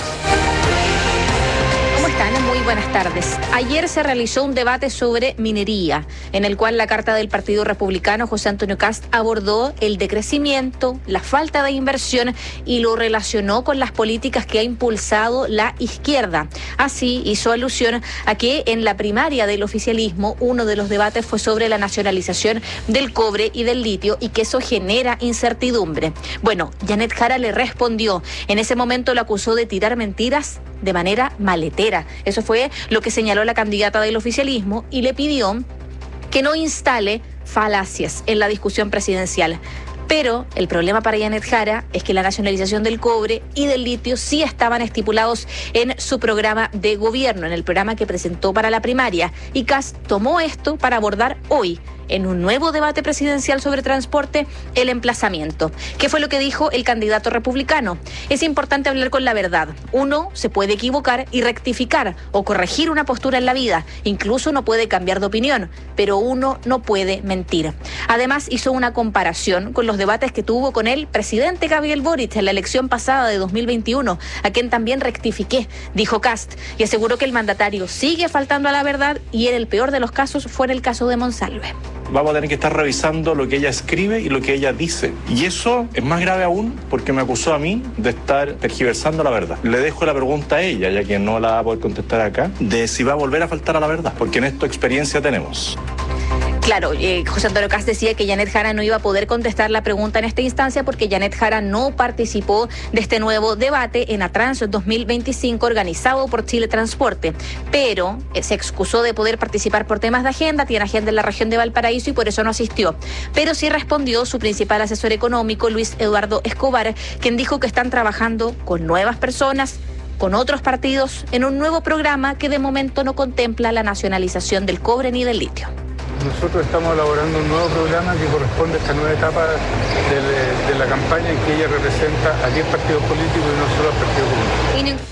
¿Cómo están? Muy buenas tardes. Ayer se realizó un debate sobre minería, en el cual la carta del Partido Republicano, José Antonio Kast, abordó el decrecimiento, la falta de inversión y lo relacionó con las políticas que ha impulsado la izquierda. Así hizo alusión a que en la primaria del oficialismo uno de los debates fue sobre la nacionalización del cobre y del litio y que eso genera incertidumbre. Bueno, Janet Jara le respondió. En ese momento lo acusó de tirar mentiras de manera maletera. Eso fue lo que señaló la candidata del oficialismo y le pidió que no instale falacias en la discusión presidencial. Pero el problema para Janet Jara es que la nacionalización del cobre y del litio sí estaban estipulados en su programa de gobierno, en el programa que presentó para la primaria. Y Kast tomó esto para abordar hoy, en un nuevo debate presidencial sobre transporte, el emplazamiento. ¿Qué fue lo que dijo el candidato republicano? Es importante hablar con la verdad. Uno se puede equivocar y rectificar o corregir una postura en la vida. Incluso no puede cambiar de opinión, pero uno no puede mentir. Además, hizo una comparación con los debates que tuvo con el presidente Gabriel Boric en la elección pasada de dos mil veintiuno, a quien también rectifiqué, dijo Kast, y aseguró que el mandatario sigue faltando a la verdad y en el peor de los casos fue en el caso de Monsalve. Vamos a tener que estar revisando lo que ella escribe y lo que ella dice. Y eso es más grave aún porque me acusó a mí de estar tergiversando la verdad. Le dejo la pregunta a ella, ya que no la va a poder contestar acá, de si va a volver a faltar a la verdad, porque en esto experiencia tenemos. Claro, eh, José Antonio Kast decía que Janet Jara no iba a poder contestar la pregunta en esta instancia porque Janet Jara no participó de este nuevo debate en Atrans dos mil veinticinco organizado por Chile Transporte, pero eh, se excusó de poder participar por temas de agenda, tiene agenda en la región de Valparaíso y por eso no asistió. Pero sí respondió su principal asesor económico, Luis Eduardo Escobar, quien dijo que están trabajando con nuevas personas, con otros partidos, en un nuevo programa que de momento no contempla la nacionalización del cobre ni del litio. Nosotros estamos elaborando un nuevo programa que corresponde a esta nueva etapa de, de la campaña en que ella representa a diez partidos políticos y no solo al Partido Comunista.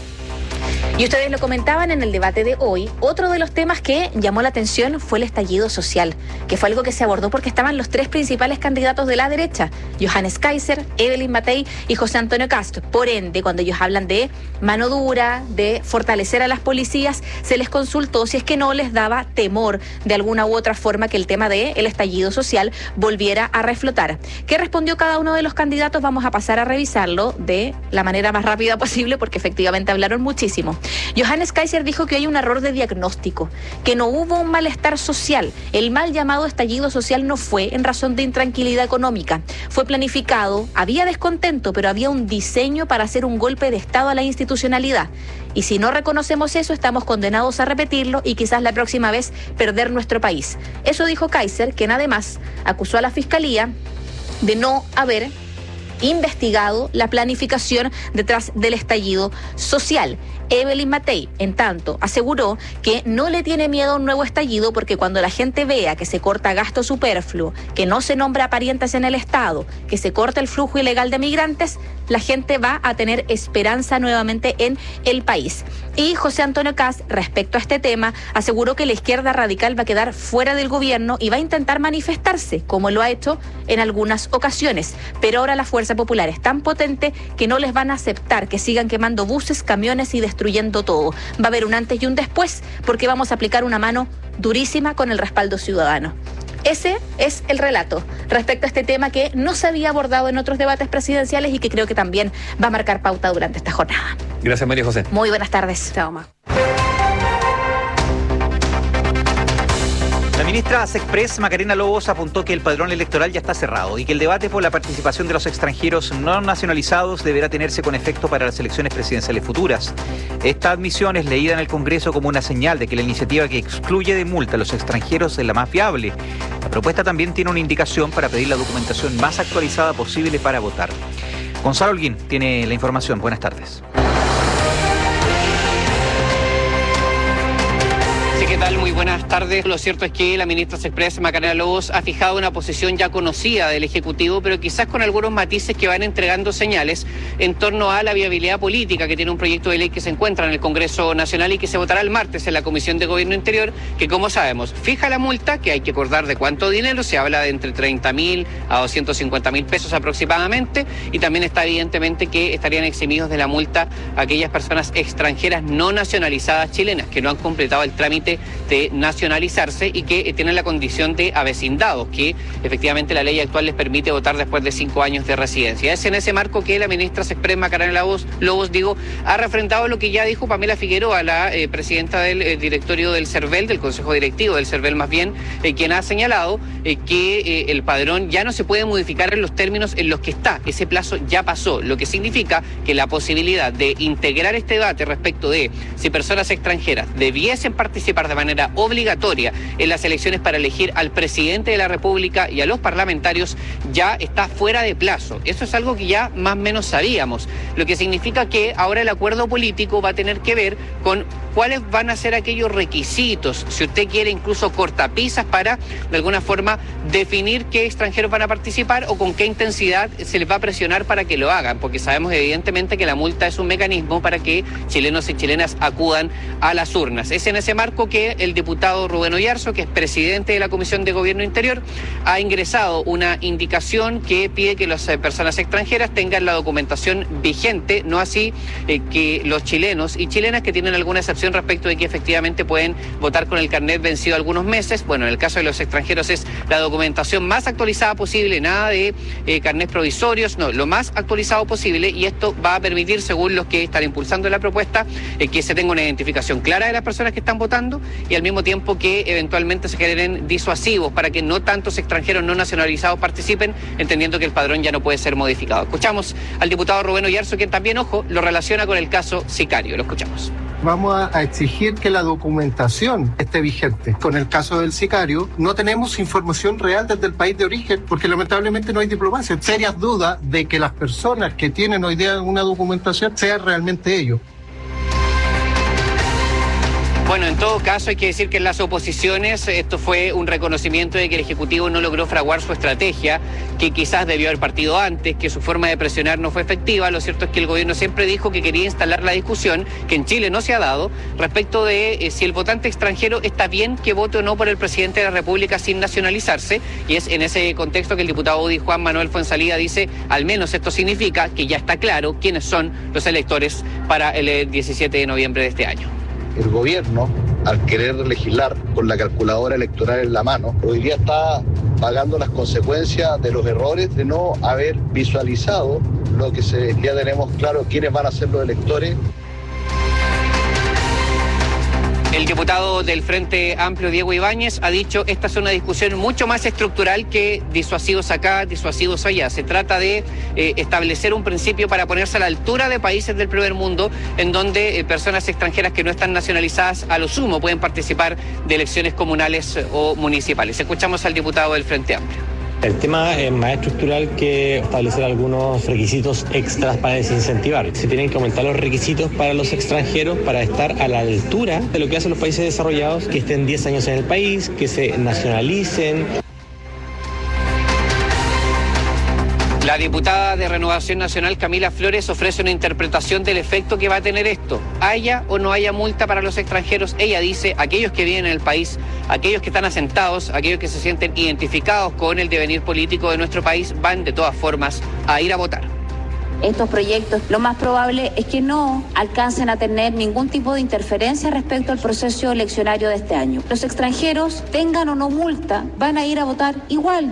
Y ustedes lo comentaban en el debate de hoy, otro de los temas que llamó la atención fue el estallido social, que fue algo que se abordó porque estaban los tres principales candidatos de la derecha, Johannes Kaiser, Evelyn Matei y José Antonio Kast. Por ende, cuando ellos hablan de mano dura, de fortalecer a las policías, se les consultó si es que no les daba temor de alguna u otra forma que el tema del estallido social volviera a reflotar. ¿Qué respondió cada uno de los candidatos? Vamos a pasar a revisarlo de la manera más rápida posible porque efectivamente hablaron muchísimo. Johannes Kaiser dijo que hay un error de diagnóstico, que no hubo un malestar social. El mal llamado estallido social no fue en razón de intranquilidad económica. Fue planificado, había descontento, pero había un diseño para hacer un golpe de Estado a la institucionalidad. Y si no reconocemos eso, estamos condenados a repetirlo y quizás la próxima vez perder nuestro país. Eso dijo Kaiser, quien además acusó a la Fiscalía de no haber investigado la planificación detrás del estallido social. Evelyn Matei, en tanto, aseguró que no le tiene miedo a un nuevo estallido porque cuando la gente vea que se corta gasto superfluo, que no se nombra a parientes en el Estado, que se corta el flujo ilegal de migrantes, la gente va a tener esperanza nuevamente en el país. Y José Antonio Kast, respecto a este tema, aseguró que la izquierda radical va a quedar fuera del gobierno y va a intentar manifestarse, como lo ha hecho en algunas ocasiones. Pero ahora la fuerza popular es tan potente que no les van a aceptar que sigan quemando buses, camiones y destruyendo todo. Va a haber un antes y un después, porque vamos a aplicar una mano durísima con el respaldo ciudadano. Ese es el relato respecto a este tema que no se había abordado en otros debates presidenciales y que creo que también va a marcar pauta durante esta jornada. Gracias, María José. Muy buenas tardes. Chao, Ma. La ministra Sexpress, Macarena Lobos, apuntó que el padrón electoral ya está cerrado y que el debate por la participación de los extranjeros no nacionalizados deberá tenerse con efecto para las elecciones presidenciales futuras. Esta admisión es leída en el Congreso como una señal de que la iniciativa que excluye de multa a los extranjeros es la más viable. La propuesta también tiene una indicación para pedir la documentación más actualizada posible para votar. Gonzalo Holguín tiene la información. Buenas tardes. ¿Qué tal? Muy buenas tardes. Lo cierto es que la ministra Sexpress, Macarena Lobos, ha fijado una posición ya conocida del Ejecutivo, pero quizás con algunos matices que van entregando señales en torno a la viabilidad política que tiene un proyecto de ley que se encuentra en el Congreso Nacional y que se votará el martes en la Comisión de Gobierno Interior, que como sabemos, fija la multa, que hay que acordar de cuánto dinero, se habla de entre treinta mil a doscientos cincuenta mil pesos aproximadamente, y también está evidentemente que estarían eximidos de la multa aquellas personas extranjeras no nacionalizadas chilenas que no han completado el trámite de nacionalizarse y que tienen la condición de avecindados, que efectivamente la ley actual les permite votar después de cinco años de residencia. Es en ese marco que la ministra Sexpress, Macarena Lobos, Lobos digo, ha refrendado lo que ya dijo Pamela Figueroa, la eh, presidenta del eh, directorio del CERVEL, del Consejo Directivo del CERVEL más bien, eh, quien ha señalado eh, que eh, el padrón ya no se puede modificar en los términos en los que está. Ese plazo ya pasó, lo que significa que la posibilidad de integrar este debate respecto de si personas extranjeras debiesen participar de manera obligatoria en las elecciones para elegir al presidente de la República y a los parlamentarios ya está fuera de plazo. Eso es algo que ya más o menos sabíamos, lo que significa que ahora el acuerdo político va a tener que ver con cuáles van a ser aquellos requisitos, si usted quiere incluso cortapisas para de alguna forma definir qué extranjeros van a participar o con qué intensidad se les va a presionar para que lo hagan, porque sabemos evidentemente que la multa es un mecanismo para que chilenos y chilenas acudan a las urnas. Es en ese marco que el diputado Rubén Oyarzo, que es presidente de la Comisión de Gobierno Interior, ha ingresado una indicación que pide que las personas extranjeras tengan la documentación vigente, no así eh, que los chilenos y chilenas que tienen alguna excepción respecto de que efectivamente pueden votar con el carnet vencido algunos meses. Bueno, en el caso de los extranjeros es la documentación más actualizada posible, nada de eh, carnets provisorios, no, lo más actualizado posible, y esto va a permitir, según los que están impulsando la propuesta, eh, que se tenga una identificación clara de las personas que están votando y al mismo tiempo que eventualmente se generen disuasivos para que no tantos extranjeros no nacionalizados participen, entendiendo que el padrón ya no puede ser modificado. Escuchamos al diputado Rubén Oyarzo, quien también, ojo, lo relaciona con el caso Sicario. Lo escuchamos. Vamos a, a exigir que la documentación esté vigente. Con el caso del Sicario, no tenemos información real desde el país de origen, porque lamentablemente no hay diplomacia. Serias dudas de que las personas que tienen hoy día una documentación sean realmente ellos. Bueno, en todo caso hay que decir que en las oposiciones esto fue un reconocimiento de que el Ejecutivo no logró fraguar su estrategia, que quizás debió haber partido antes, que su forma de presionar no fue efectiva. Lo cierto es que el gobierno siempre dijo que quería instalar la discusión, que en Chile no se ha dado, respecto de eh, si el votante extranjero está bien que vote o no por el presidente de la República sin nacionalizarse, y es en ese contexto que el diputado UDI Juan Manuel Fuenzalida dice, al menos esto significa que ya está claro quiénes son los electores para el diecisiete de noviembre de este año. El gobierno, al querer legislar con la calculadora electoral en la mano, hoy día está pagando las consecuencias de los errores de no haber visualizado lo que se, ya tenemos claro quiénes van a ser los electores. El diputado del Frente Amplio, Diego Ibáñez, ha dicho esta es una discusión mucho más estructural que disuasivos acá, disuasivos allá. Se trata de eh, establecer un principio para ponerse a la altura de países del primer mundo, en donde eh, personas extranjeras que no están nacionalizadas a lo sumo pueden participar de elecciones comunales o municipales. Escuchamos al diputado del Frente Amplio. El tema es más estructural que establecer algunos requisitos extras para desincentivar. Se tienen que aumentar los requisitos para los extranjeros para estar a la altura de lo que hacen los países desarrollados, que estén diez años en el país, que se nacionalicen. La diputada de Renovación Nacional, Camila Flores, ofrece una interpretación del efecto que va a tener esto. Haya o no haya multa para los extranjeros, ella dice, aquellos que viven en el país, aquellos que están asentados, aquellos que se sienten identificados con el devenir político de nuestro país, van de todas formas a ir a votar. Estos proyectos, lo más probable es que no alcancen a tener ningún tipo de interferencia respecto al proceso eleccionario de este año. Los extranjeros, tengan o no multa, van a ir a votar igual.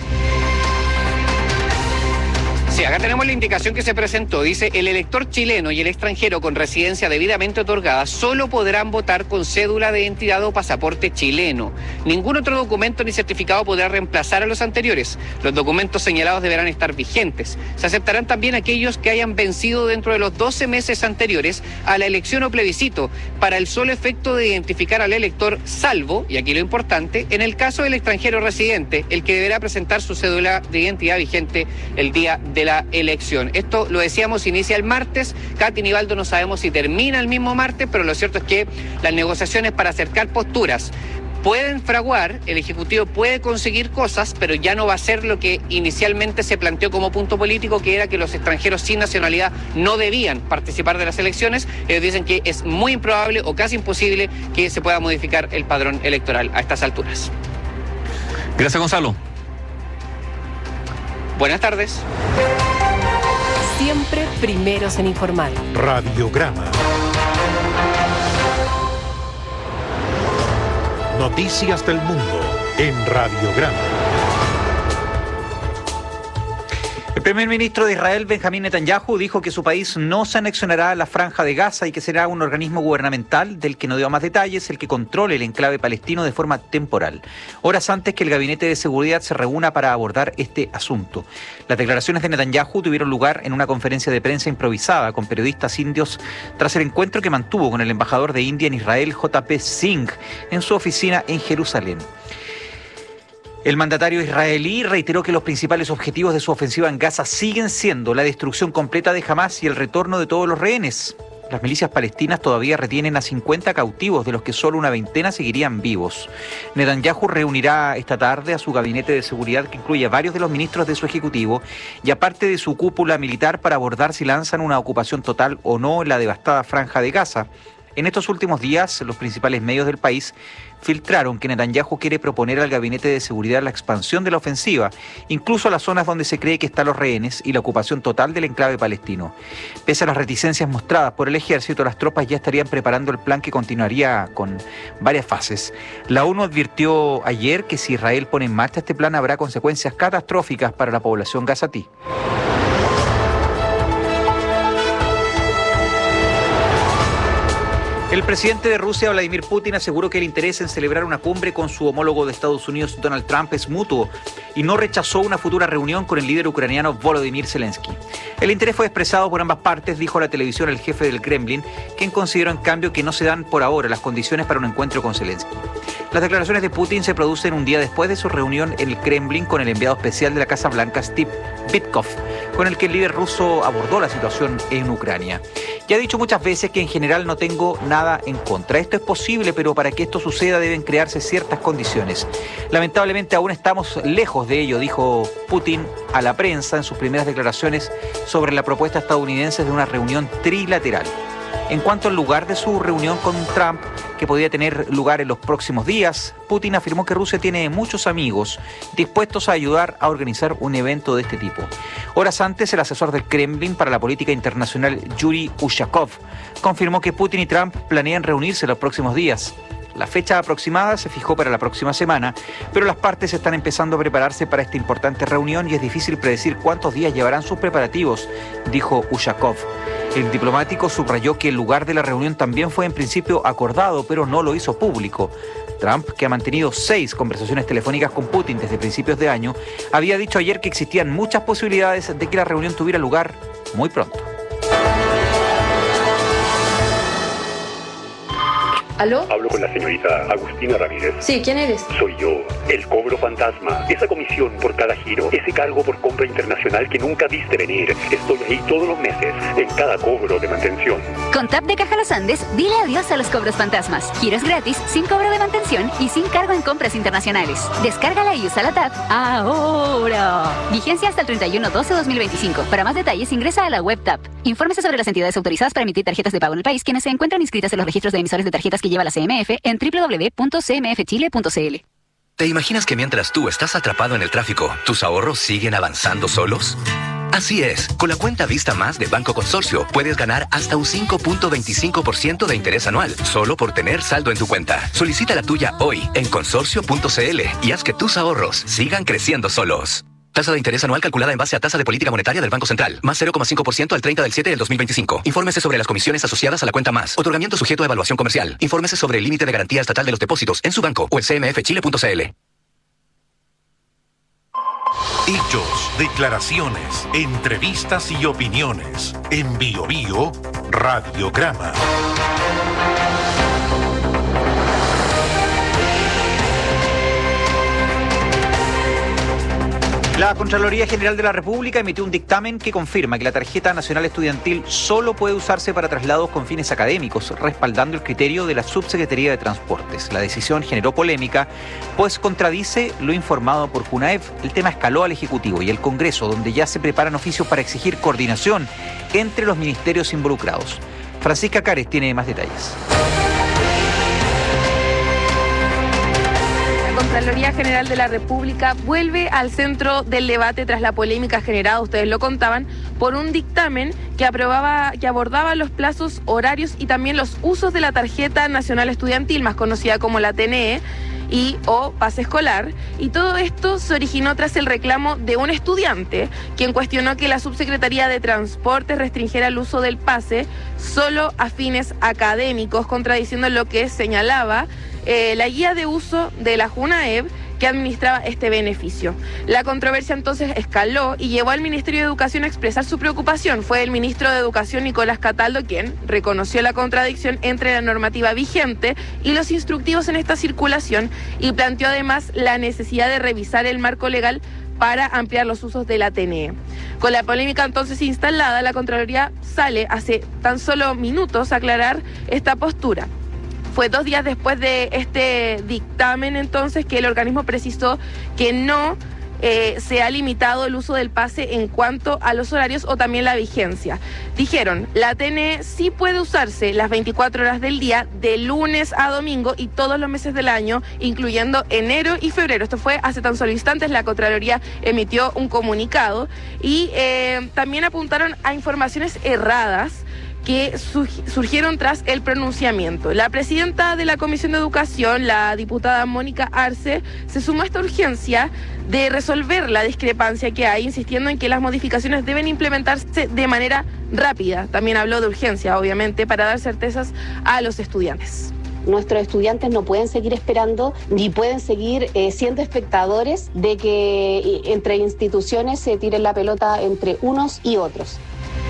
Sí, acá tenemos la indicación que se presentó. Dice, el elector chileno y el extranjero con residencia debidamente otorgada solo podrán votar con cédula de identidad o pasaporte chileno. Ningún otro documento ni certificado podrá reemplazar a los anteriores. Los documentos señalados deberán estar vigentes. Se aceptarán también aquellos que hayan vencido dentro de los doce meses anteriores a la elección o plebiscito, para el solo efecto de identificar al elector, salvo, y aquí lo importante, en el caso del extranjero residente, el que deberá presentar su cédula de identidad vigente el día de la la elección. Esto, lo decíamos, inicia el martes. Katy Nivaldo no sabemos si termina el mismo martes, pero lo cierto es que las negociaciones para acercar posturas pueden fraguar, el Ejecutivo puede conseguir cosas, pero ya no va a ser lo que inicialmente se planteó como punto político, que era que los extranjeros sin nacionalidad no debían participar de las elecciones. Ellos dicen que es muy improbable o casi imposible que se pueda modificar el padrón electoral a estas alturas. Gracias, Gonzalo. Buenas tardes. Siempre primeros en informar. Radiograma. Noticias del mundo en Radiograma. El primer ministro de Israel, Benjamín Netanyahu, dijo que su país no se anexionará a la Franja de Gaza y que será un organismo gubernamental del que no dio más detalles, el que controle el enclave palestino de forma temporal, horas antes que el Gabinete de Seguridad se reúna para abordar este asunto. Las declaraciones de Netanyahu tuvieron lugar en una conferencia de prensa improvisada con periodistas indios tras el encuentro que mantuvo con el embajador de India en Israel, J P Singh, en su oficina en Jerusalén. El mandatario israelí reiteró que los principales objetivos de su ofensiva en Gaza siguen siendo la destrucción completa de Hamás y el retorno de todos los rehenes. Las milicias palestinas todavía retienen a cincuenta cautivos, de los que solo una veintena seguirían vivos. Netanyahu reunirá esta tarde a su gabinete de seguridad, que incluye a varios de los ministros de su ejecutivo, y a parte de su cúpula militar, para abordar si lanzan una ocupación total o no en la devastada Franja de Gaza. En estos últimos días, los principales medios del país filtraron que Netanyahu quiere proponer al Gabinete de Seguridad la expansión de la ofensiva, incluso a las zonas donde se cree que están los rehenes, y la ocupación total del enclave palestino. Pese a las reticencias mostradas por el ejército, las tropas ya estarían preparando el plan, que continuaría con varias fases. La ONU advirtió ayer que si Israel pone en marcha este plan habrá consecuencias catastróficas para la población gazatí. El presidente de Rusia, Vladimir Putin, aseguró que el interés en celebrar una cumbre con su homólogo de Estados Unidos, Donald Trump, es mutuo, y no rechazó una futura reunión con el líder ucraniano Volodymyr Zelensky. El interés fue expresado por ambas partes, dijo a la televisión el jefe del Kremlin, quien consideró en cambio que no se dan por ahora las condiciones para un encuentro con Zelensky. Las declaraciones de Putin se producen un día después de su reunión en el Kremlin con el enviado especial de la Casa Blanca, Steve Witkoff, con el que el líder ruso abordó la situación en Ucrania. Ya he dicho muchas veces que en general no tengo nada en contra. Esto es posible, pero para que esto suceda deben crearse ciertas condiciones. Lamentablemente aún estamos lejos de ello, dijo Putin a la prensa en sus primeras declaraciones sobre la propuesta estadounidense de una reunión trilateral. En cuanto al lugar de su reunión con Trump, que podría tener lugar en los próximos días, Putin afirmó que Rusia tiene muchos amigos dispuestos a ayudar a organizar un evento de este tipo. Horas antes, el asesor del Kremlin para la política internacional, Yuri Ushakov, confirmó que Putin y Trump planean reunirse los próximos días. La fecha aproximada se fijó para la próxima semana, pero las partes están empezando a prepararse para esta importante reunión y es difícil predecir cuántos días llevarán sus preparativos, dijo Ushakov. El diplomático subrayó que el lugar de la reunión también fue en principio acordado, pero no lo hizo público. Trump, que ha mantenido seis conversaciones telefónicas con Putin desde principios de año, había dicho ayer que existían muchas posibilidades de que la reunión tuviera lugar muy pronto. ¿Aló? Hablo con la señorita Agustina Ramírez. Sí, ¿quién eres? Soy yo, el cobro fantasma. Esa comisión por cada giro, ese cargo por compra internacional que nunca viste venir. Estoy ahí todos los meses, en cada cobro de mantención. Con Tap de Caja Los Andes, dile adiós a los cobros fantasmas. Giros gratis, sin cobro de mantención y sin cargo en compras internacionales. Descárgala y usa la Tap ahora. Vigencia hasta el treinta y uno de doce de dos mil veinticinco. Para más detalles, ingresa a la web Tap. Infórmese sobre las entidades autorizadas para emitir tarjetas de pago en el país, quienes se encuentran inscritas en los registros de emisores de tarjetas que lleva la C M F en doble u doble u doble u punto c m f chile punto c l. ¿Te imaginas que mientras tú estás atrapado en el tráfico, tus ahorros siguen avanzando solos? Así es, con la cuenta Vista Más de Banco Consorcio puedes ganar hasta un cinco punto veinticinco por ciento de interés anual, solo por tener saldo en tu cuenta. Solicita la tuya hoy en consorcio punto c l y haz que tus ahorros sigan creciendo solos. Tasa de interés anual calculada en base a tasa de política monetaria del Banco Central, más cero coma cinco por ciento al treinta del siete del dos mil veinticinco. Infórmese sobre las comisiones asociadas a la cuenta Más. Otorgamiento sujeto a evaluación comercial. Infórmese sobre el límite de garantía estatal de los depósitos en su banco o en c m f chile punto c l. Hechos, declaraciones, entrevistas y opiniones. En Bio Bio, Radiograma. La Contraloría General de la República emitió un dictamen que confirma que la tarjeta nacional estudiantil solo puede usarse para traslados con fines académicos, respaldando el criterio de la Subsecretaría de Transportes. La decisión generó polémica, pues contradice lo informado por CUNAEV. El tema escaló al Ejecutivo y el Congreso, donde ya se preparan oficios para exigir coordinación entre los ministerios involucrados. Francisca Cares tiene más detalles. La Contraloría General de la República vuelve al centro del debate tras la polémica generada, ustedes lo contaban, por un dictamen que aprobaba, que abordaba los plazos horarios y también los usos de la tarjeta nacional estudiantil, más conocida como la T N E, y o pase escolar, y todo esto se originó tras el reclamo de un estudiante quien cuestionó que la Subsecretaría de Transporte restringiera el uso del pase solo a fines académicos, contradiciendo lo que señalaba eh, la guía de uso de la JUNAEV que administraba este beneficio. La controversia entonces escaló y llevó al Ministerio de Educación a expresar su preocupación. Fue el ministro de Educación, Nicolás Cataldo, quien reconoció la contradicción entre la normativa vigente y los instructivos en esta circulación y planteó además la necesidad de revisar el marco legal para ampliar los usos de la T N E. Con la polémica entonces instalada, la Contraloría sale hace tan solo minutos a aclarar esta postura. Fue dos días después de este dictamen entonces que el organismo precisó que no eh, se ha limitado el uso del pase en cuanto a los horarios o también la vigencia. Dijeron, la T N E sí puede usarse las veinticuatro horas del día, de lunes a domingo y todos los meses del año, incluyendo enero y febrero. Esto fue hace tan solo instantes, la Contraloría emitió un comunicado y eh, también apuntaron a informaciones erradas que surgieron tras el pronunciamiento. La presidenta de la Comisión de Educación, la diputada Mónica Arce, se sumó a esta urgencia de resolver la discrepancia que hay, insistiendo en que las modificaciones deben implementarse de manera rápida. También habló de urgencia, obviamente, para dar certezas a los estudiantes. Nuestros estudiantes no pueden seguir esperando ni pueden seguir eh, siendo espectadores de que entre instituciones se tire la pelota entre unos y otros.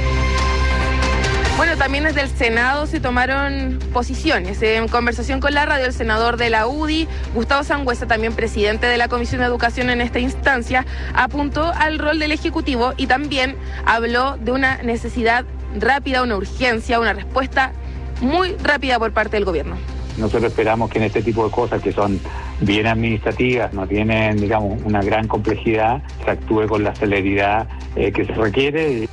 Bueno, también desde el Senado se tomaron posiciones. En conversación con la radio, el senador de la U D I, Gustavo Sangüesa, también presidente de la Comisión de Educación en esta instancia, apuntó al rol del Ejecutivo y también habló de una necesidad rápida, una urgencia, una respuesta muy rápida por parte del gobierno. Nosotros esperamos que en este tipo de cosas que son bien administrativas, no tienen, digamos, una gran complejidad, se actúe con la celeridad eh, que se requiere.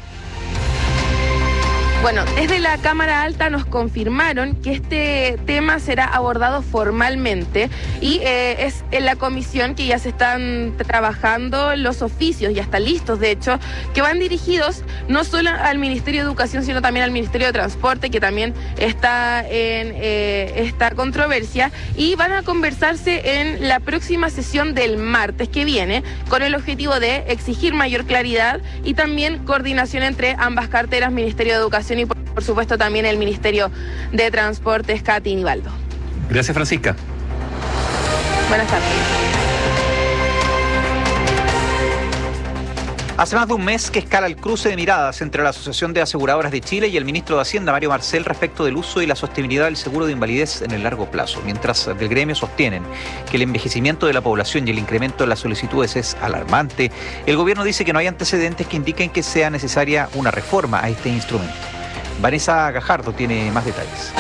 Bueno, desde la Cámara Alta nos confirmaron que este tema será abordado formalmente y eh, es en la comisión que ya se están trabajando los oficios, ya están listos de hecho, que van dirigidos no solo al Ministerio de Educación, sino también al Ministerio de Transporte, que también está en eh, esta controversia, y van a conversarse en la próxima sesión del martes que viene, con el objetivo de exigir mayor claridad y también coordinación entre ambas carteras, Ministerio de Educación y por, por supuesto también el Ministerio de Transportes, Katy Nivaldo. Gracias, Francisca. Buenas tardes. Hace más de un mes que escala el cruce de miradas entre la Asociación de Aseguradoras de Chile y el ministro de Hacienda, Mario Marcel, respecto del uso y la sostenibilidad del seguro de invalidez en el largo plazo. Mientras del gremio sostienen que el envejecimiento de la población y el incremento de las solicitudes es alarmante, el gobierno dice que no hay antecedentes que indiquen que sea necesaria una reforma a este instrumento. Vanessa Gajardo tiene más detalles.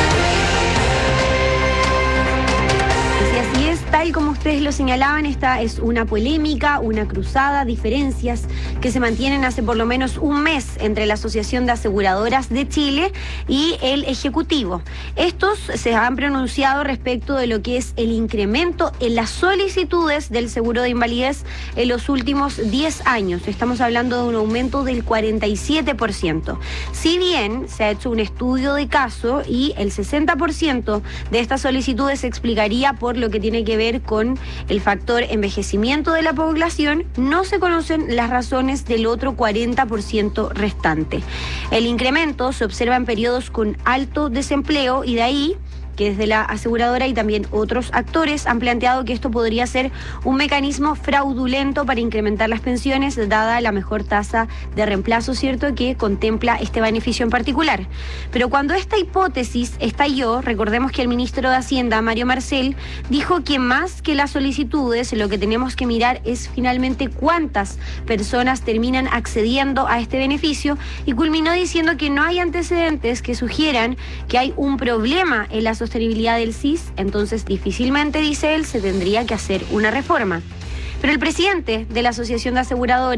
Así es, tal como ustedes lo señalaban, esta es una polémica, una cruzada, diferencias que se mantienen hace por lo menos un mes entre la Asociación de Aseguradoras de Chile y el Ejecutivo. Estos se han pronunciado respecto de lo que es el incremento en las solicitudes del seguro de invalidez en los últimos diez años. Estamos hablando de un aumento del cuarenta y siete por ciento. Si bien se ha hecho un estudio de caso y el sesenta por ciento de estas solicitudes se explicaría por lo que tiene que ver con el factor envejecimiento de la población, no se conocen las razones del otro cuarenta por ciento restante. El incremento se observa en periodos con alto desempleo y de ahí que desde la aseguradora y también otros actores han planteado que esto podría ser un mecanismo fraudulento para incrementar las pensiones, dada la mejor tasa de reemplazo, ¿cierto?, que contempla este beneficio en particular. Pero cuando esta hipótesis estalló, recordemos que el ministro de Hacienda, Mario Marcel, dijo que más que las solicitudes, lo que tenemos que mirar es finalmente cuántas personas terminan accediendo a este beneficio, y culminó diciendo que no hay antecedentes que sugieran que hay un problema en la sostenibilidad del S I S, entonces difícilmente, dice él, se tendría que hacer una reforma. Pero el presidente de la Asociación de Aseguradores